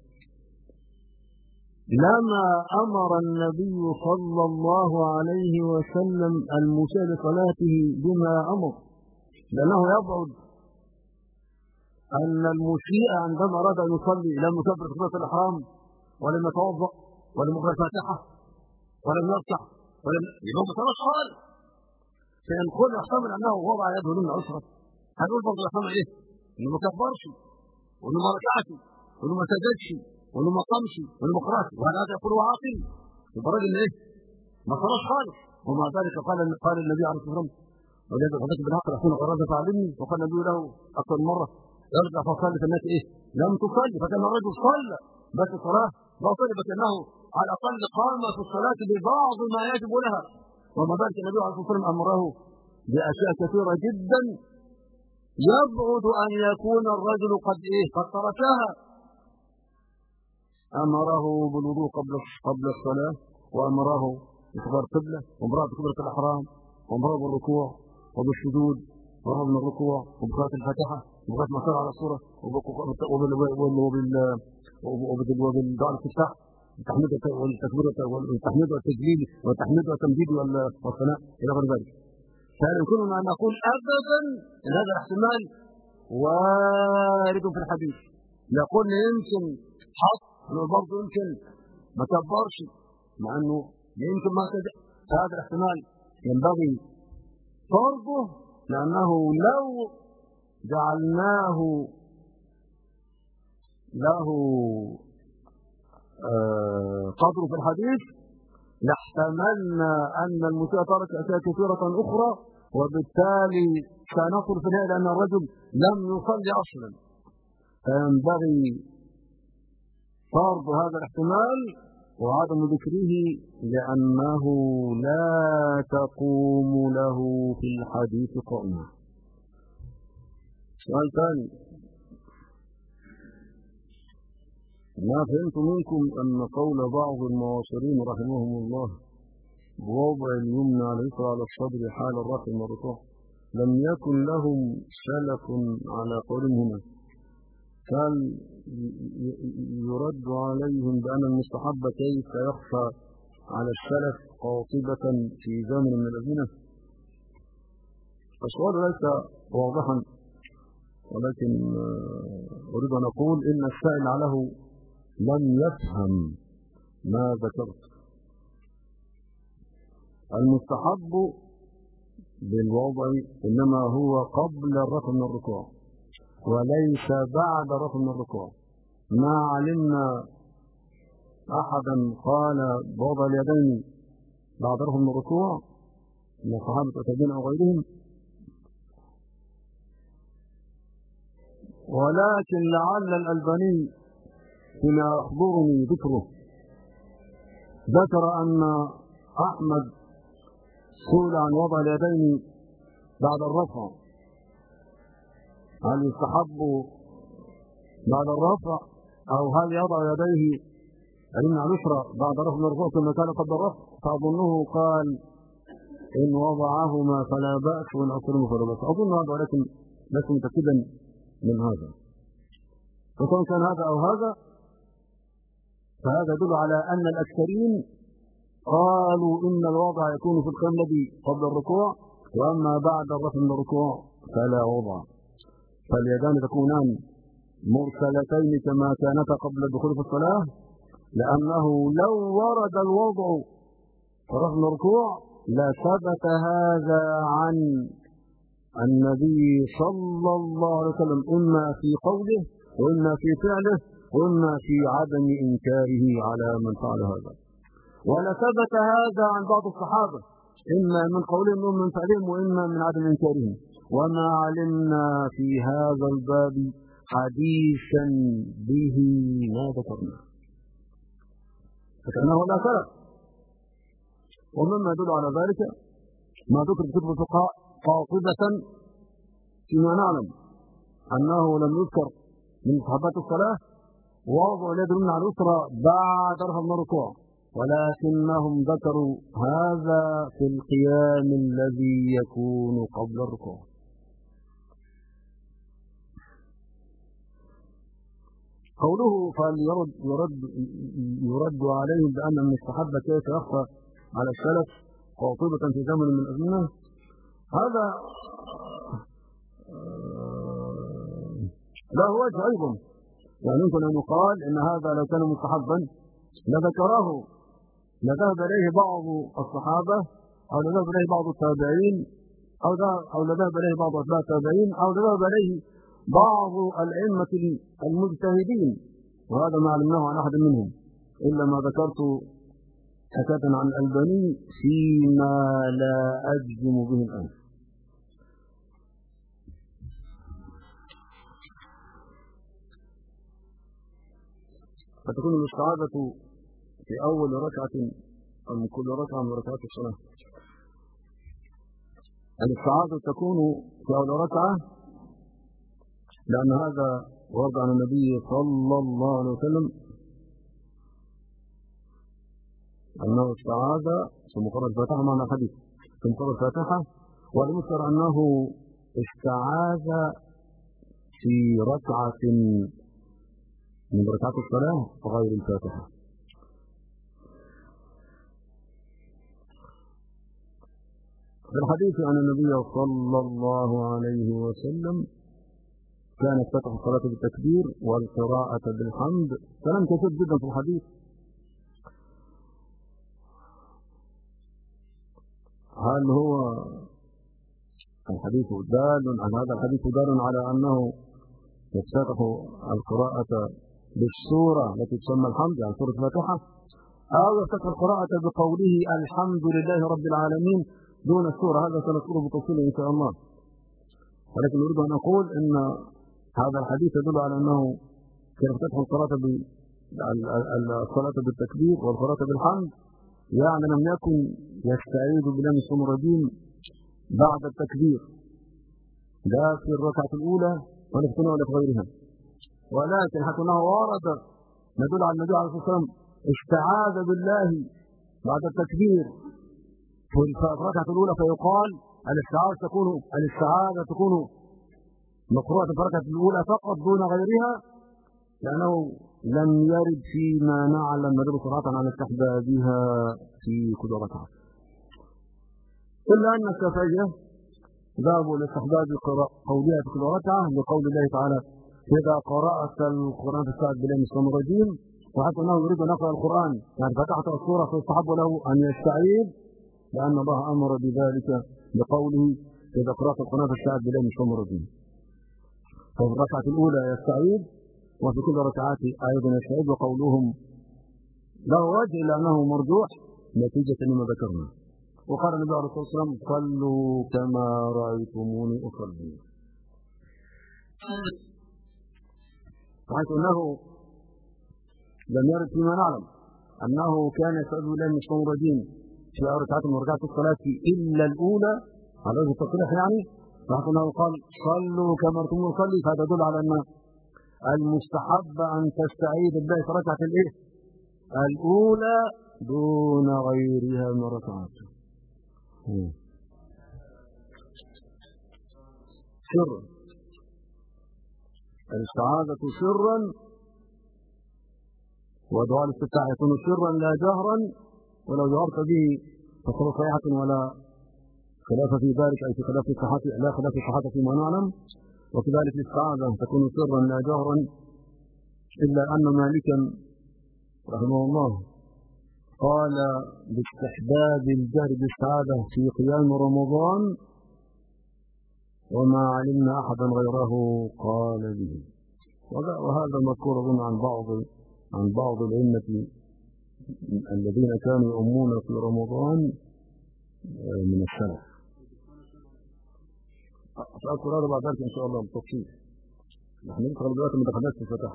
Speaker 1: لما أمر النبي صلى الله عليه وسلم المسيء لصلاته بما أمر، لأنه يبعد أن المسيء عندما أراد أن يصلي لم يكبر تكبيرة الإحرام ولم يتوضأ ولم يقرأ الفاتحة ولم يركع ولم يبقى مصلى خالص. فإن كل يحتمل أنه وضع يده اليمنى عسرا، هنقول برضه يحتمل إيه؟ إنه ما كبرش وإنه ما ركعش وإنه ما سجدش وإنه ما قامش وإنه ما قرأش، وهذا يقول هو عاقل، يبقى الراجل إيه؟ ما صلاش خالص. ومع ذلك قال قال النبي عليه الصلاة والسلام وجد حضرتك بالعقل أحسن قرارة فعلمني، وقال النبي له أكثر من مرة يرجع فصلي في الناس إيه؟ لم تصلي، فكان الرجل صلى بس الصلاة باطلة، فكأنه على الأقل قام في الصلاة ببعض ما يجب لها، وما بالك النبي عليه الصلاة والسلام أمره بأشياء كثيرة جدا يبعد أن يكون الرجل قد إيه قد تركها. أمره بالوضوء قبل قبل الصلاة، وأمره بإحضار قبلة، وأمره بكبرة الإحرام، وأمره بالركوع وبالسجود، وأمره من الركوع وبقراءة الفاتحة وبقراءة ما على الصورة وبالدعاء الاستفتاح والتحميد والتكبير والتحميد والتجليل والتحميد والتمجيد والثناء إلى غير ذلك. فهل يمكننا أن نقول أبدا أن هذا الاحتمال وارد في الحديث؟ نقول يمكن حط برضه يمكن ما كبرش، مع أنه يمكن ما تدع. هذا الاحتمال ينبغي فرضه، لأنه لو جعلناه له قدر في الحديث لاحتملنا أن المسيء ترك أشياء كثيرة أخرى، وبالتالي سنصل في النهاية لأن الرجل لم يصلي أصلا. فينبغي فرض هذا الاحتمال وعدم ذكره، لأنه لا تقوم له في الحديث قائمة. سؤال ثاني: ما فهمت منكم أن قول بعض المعاصرين رحمهم الله بوضع اليمنى على اليسرى على الصدر حال الرفع والركوع لم يكن لهم سلف على قولهم هنا، قال يرد عليهم بأن المستحب كيف يخفى على السلف قاطبة في زمن من الأزمنة؟ السؤال ليس واضحا، ولكن أريد أن أقول إن السائل له لم يفهم ما ذكرت. المستحب بالوضع إنما هو قبل الرفع من الركوع وليس بعد الرفع من الركوع. ما علمنا أحدا قال بوضع اليدين بعد الرفع من الركوع من الصحابة التابعين أو غيرهم، ولكن لعل الألباني فيما يحضرني ذكره ذكر أن أحمد سئل عن وضع اليدين بعد الرفع هل يستحب بعد الرفع أو هل يضع يديه اليمنى على اليسرى بعد الرفع من الركوع كما كان قبل الرفع، فأظنه قال إن وضعهما فلا بأس وإن أصلهما فلا بأس. أظن هذا، ولكن لست متأكدا من هذا. فكون كان هذا أو هذا فهذا يدل على أن الأكثرين قالوا إن الوضع يكون في القيام الذي قبل الركوع، وأما بعد الرفع من الركوع فلا وضع، فاليدان تكونان مرسلتين كما كانتا قبل الدخول في الصلاة، لأنه لو ورد الوضع في الرفع من الركوع لثبت هذا عن النبي صلى الله عليه وسلم إما في قوله وإما في فعله وإما في عدم إنكاره على من فعل هذا. ولثبت هذا عن بعض الصحابة إما من قولهم وإما من فعلهم وإما من عدم إنكارهم، وما علمنا في هذا الباب حديثا به ما ذكرنا، فكأنه لا سلف. ومما يدل على ذلك ما ذكر في كتب الفقهاء قاطبة فيما نعلم أنه لم يذكر من مستحبات الصلاة وضع اليد اليمنى على اليسرى بعد رفع من الركوع، ولكنهم ذكروا هذا في القيام الذي يكون قبل الركوع. قوله فليرد يرد يرد عليهم بأن المستحب كيف يخفى على السلف قاطبة في زمن من الأزمنة، هذا له وجه أيضا. يعني يمكن أن يقال إن هذا لو كان مستحبا لذكره لذهب إليه بعض الصحابة أو لذهب إليه بعض التابعين أو أو لذهب إليه بعض أتباع التابعين أو لذهب إليه بعض الأئمة المجتهدين، وهذا ما علمناه عن أحد منهم إلا ما ذكرت حكاية عن الألباني فيما لا أجزم به الآن. فتكون الاستعاذة في أول ركعة من كل ركعة من ركعات الصلاة. الاستعاذة تكون في أول ركعة لأن هذا ورد عن النبي صلى الله عليه وسلم أنه استعاذ ثم قرأ الفاتحة معنى الحديث ثم قرأ الفاتحة، والمذكر أنه استعاذ في ركعة من ركعات الصلاة غير الفاتحة. في الحديث عن النبي صلى الله عليه وسلم كان يفتتح الصلاة بالتكبير والقراءة بالحمد، كلام كثير جدا في الحديث. هل هو الحديث دال عن هذا الحديث دال على أنه يفتتح القراءة بالسورة التي تسمى الحمد يعني سورة الفاتحة، أو يفتتح القراءة بقوله الحمد لله رب العالمين دون السورة؟ هذا سنذكره بتفصيل إن شاء الله، ولكن أريد أن أقول أن هذا الحديث يدل على أنه كان يفتتح القراءة بالصلاة بالتكبير والقراءة بالحمد، يعني لم يكن يستعيذ بالله من الشيطان الرجيم بعد التكبير لا في الركعة الأولى ولا في الثانية ولا في غيرها، ولكن حتى أنه ورد يدل على النبي عليه الصلاة والسلام استعاذ بالله بعد التكبير في الركعة الأولى، فيقال الاستعاذة تكون الاستعاذة تكون مقروءة في الركعة الأولى فقط دون غيرها، لأنه لم يرد فيما نعلم ندل صراحة على استحبابها في كل ركعة، إلا أن الشافعية ذهبوا لاستحباب قولها في كل ركعة لقول الله تعالى إذا قرأت القرآن فاستعذ بالله من الشيطان الرجيم، وحتى أنه يريد أن يقرأ القرآن يعني فتحت السورة فيستحب له أن يستعيذ لأن الله أمر بذلك بقوله إذا قرأت القرآن فاستعذ بالله من الشيطان الرجيم. ففي الركعة الأولى يستعيذ وفي كل ركعات أيضا يستعيذ، وقولهم له وجه لأنه مرجوح نتيجة لما ذكرنا. وقال النبي عليه الصلاة والسلام صلوا كما رأيتموني أصلي، حيث أنه لم يرد فيما نعلم أنه كان يستعيذ بالله من الشيطان الرجيم في ركعات من ركعات الصلاة إلا الأولى على وجه التصريح يعني، حيث أنه قال صلوا كما رأيتموني أصلي، فهذا يدل على أن المستحب أن تستعيذ بالله في ركعة الإيه؟ الأولى دون غيرها من الركعات. سرا، الاستعاذة سرا، ودعاء الاستفتاح يكون سرا لا جهرا، ولو جهرت به فصلاة صحيحة ولا خلاف في ذلك، أي في خلاف الصحة لا خلاف الصحة فيما نعلم، وكذلك الاستعاذة تكون سرا لا جهرا، إلا أن مالكا رحمه الله قال باستحباب الجهر بالاستعاذة في قيام رمضان، وما علمنا أحدا غيره قال به، وهذا مذكور عن بعض عن بعض الأئمة الذين كانوا يؤمون في رمضان من السلف. سأذكر هذا بعد ذلك إن شاء الله بالتفصيل. نحن ندخل دلوقتي ما دخلناش في الفتح.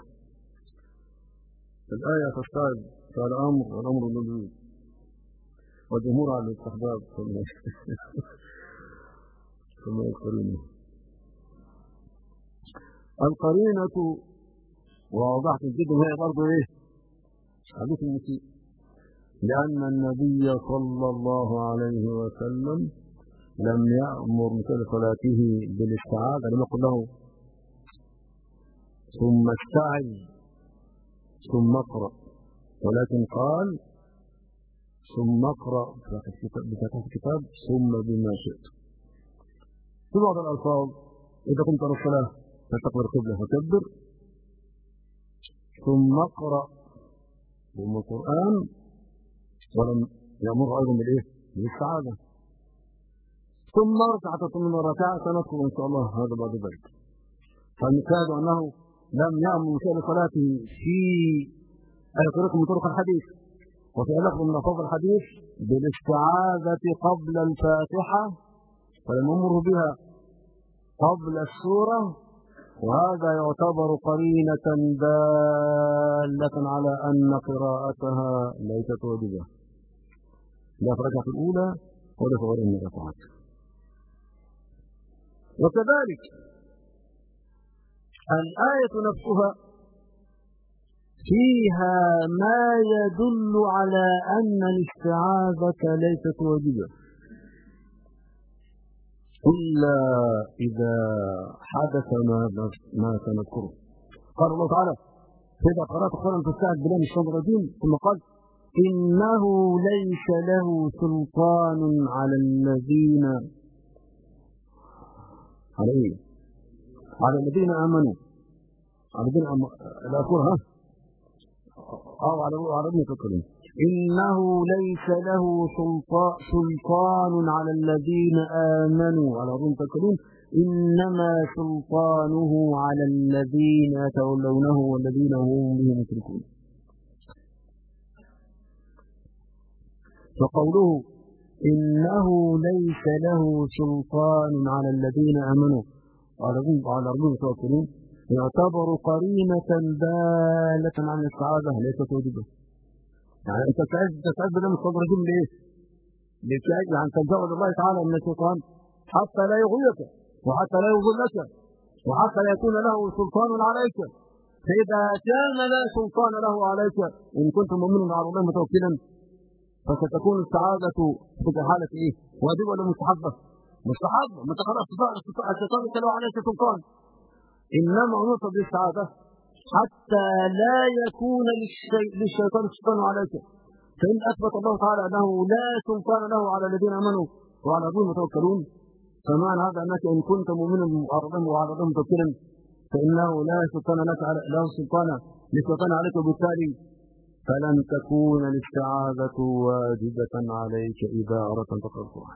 Speaker 1: الآية تستعد فالأمر والأمر للوجود والجمهور على الاستحباب ثم القرينة. القرينة ووضحت جدا هي برضه إيه؟ حديث المسيء، لأن النبي صلى الله عليه وسلم لم يأمر مثل صلاته بالاستعاذة، لم يقل له ثم استعذ ثم اقرأ، ولكن قال ثم اقرأ بفتح الكتاب ثم بما شئت. في بعض الألفاظ إذا كنت على الصلاة فاستقبل القبلة فكبر، ثم اقرأ ثم القرآن، ولم يأمر أيضا بالإيه؟ بالاستعاذة. ثم ركعة ثم ركعة سنذكر إن شاء الله هذا بعد ذلك. فالمشاهد أنه لم يأمر بشأن صلاته في أي طريق من طرق الحديث، وفي لفظ من ألفاظ الحديث بالاستعاذة قبل الفاتحة، فلم يأمره بها قبل السورة وهذا يعتبر قرينة دالة على أن قراءتها ليست واجبة لا في الركعة الأولى ولا في غير الركعات. وكذلك الآية نفسها فيها ما يدل على أن الاستعاذة ليست واجبة إلا إذا حدث ما ما سنذكره. قال الله تعالى: فإذا قرأت القرآن فاستعذ بالله من الشيطان الرجيم، ثم قال: إنه ليس له سلطان على الذين على إيه؟ على الذين آمنوا على الذين آمنوا الأخير ها أو على على ابن تكلم إنه ليس له سلطان سلطان على الذين آمنوا على ابن تكلم إنما سلطانه على الذين يتولونه والذين هم به مشركون. فقوله إنه ليس له سلطان على الذين آمنوا على ابن تكلم يعتبر قرينة دالة عن الاستعاذة ليست واجبة. يعني أنت تستعيذ بالله من الشيطان الرجيم ليه؟ لكي يعني تتزود الله تعالى من الشيطان حتى لا يغويك وحتى لا يضلك وحتى لا يكون له سلطان عليك. فإذا كان لا سلطان له عليك إن كنت مؤمنا على الله متوكلا فستكون الاستعاذة في حالة إيه؟ واجبة ولا مستحبة؟ مستحبة. ما تقرأ الشيطان له عليك سلطان، إنما أمرت بالاستعاذة حتى لا يكون للشيطان سلطان عليك. فإن أثبت الله تعالى أنه لا سلطان له على الذين آمنوا وعلى ربهم متوكلون، فمعنى هذا أنك إن كنت مؤمنا وعلى ربهم متوكلا فإنه لا سلطان لك على لا سلطان للشيطان عليك، وبالتالي فلن تكون الاستعاذة واجبة عليك إذا أردت أن تقرأ القرآن.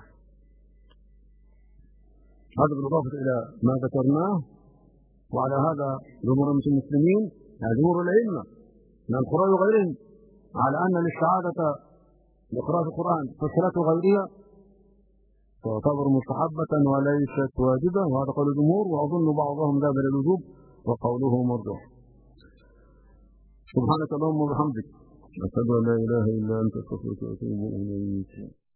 Speaker 1: هذا بالإضافة إلى ما ذكرناه. وعلى هذا جمهور المسلمين يعني جمهور الأئمة من القراء وغيرهم على أن الاستعاذة لقراءة القرآن في الصلاة وغيرها تعتبر مستحبة وليست واجبة، وهذا قول الجمهور، وأظن بعضهم ذهب إلى الوجوب وقوله مرجوح. سبحانك اللهم وبحمدك أشهد أن لا إله إلا أنت أستغفرك وأتوب إليك.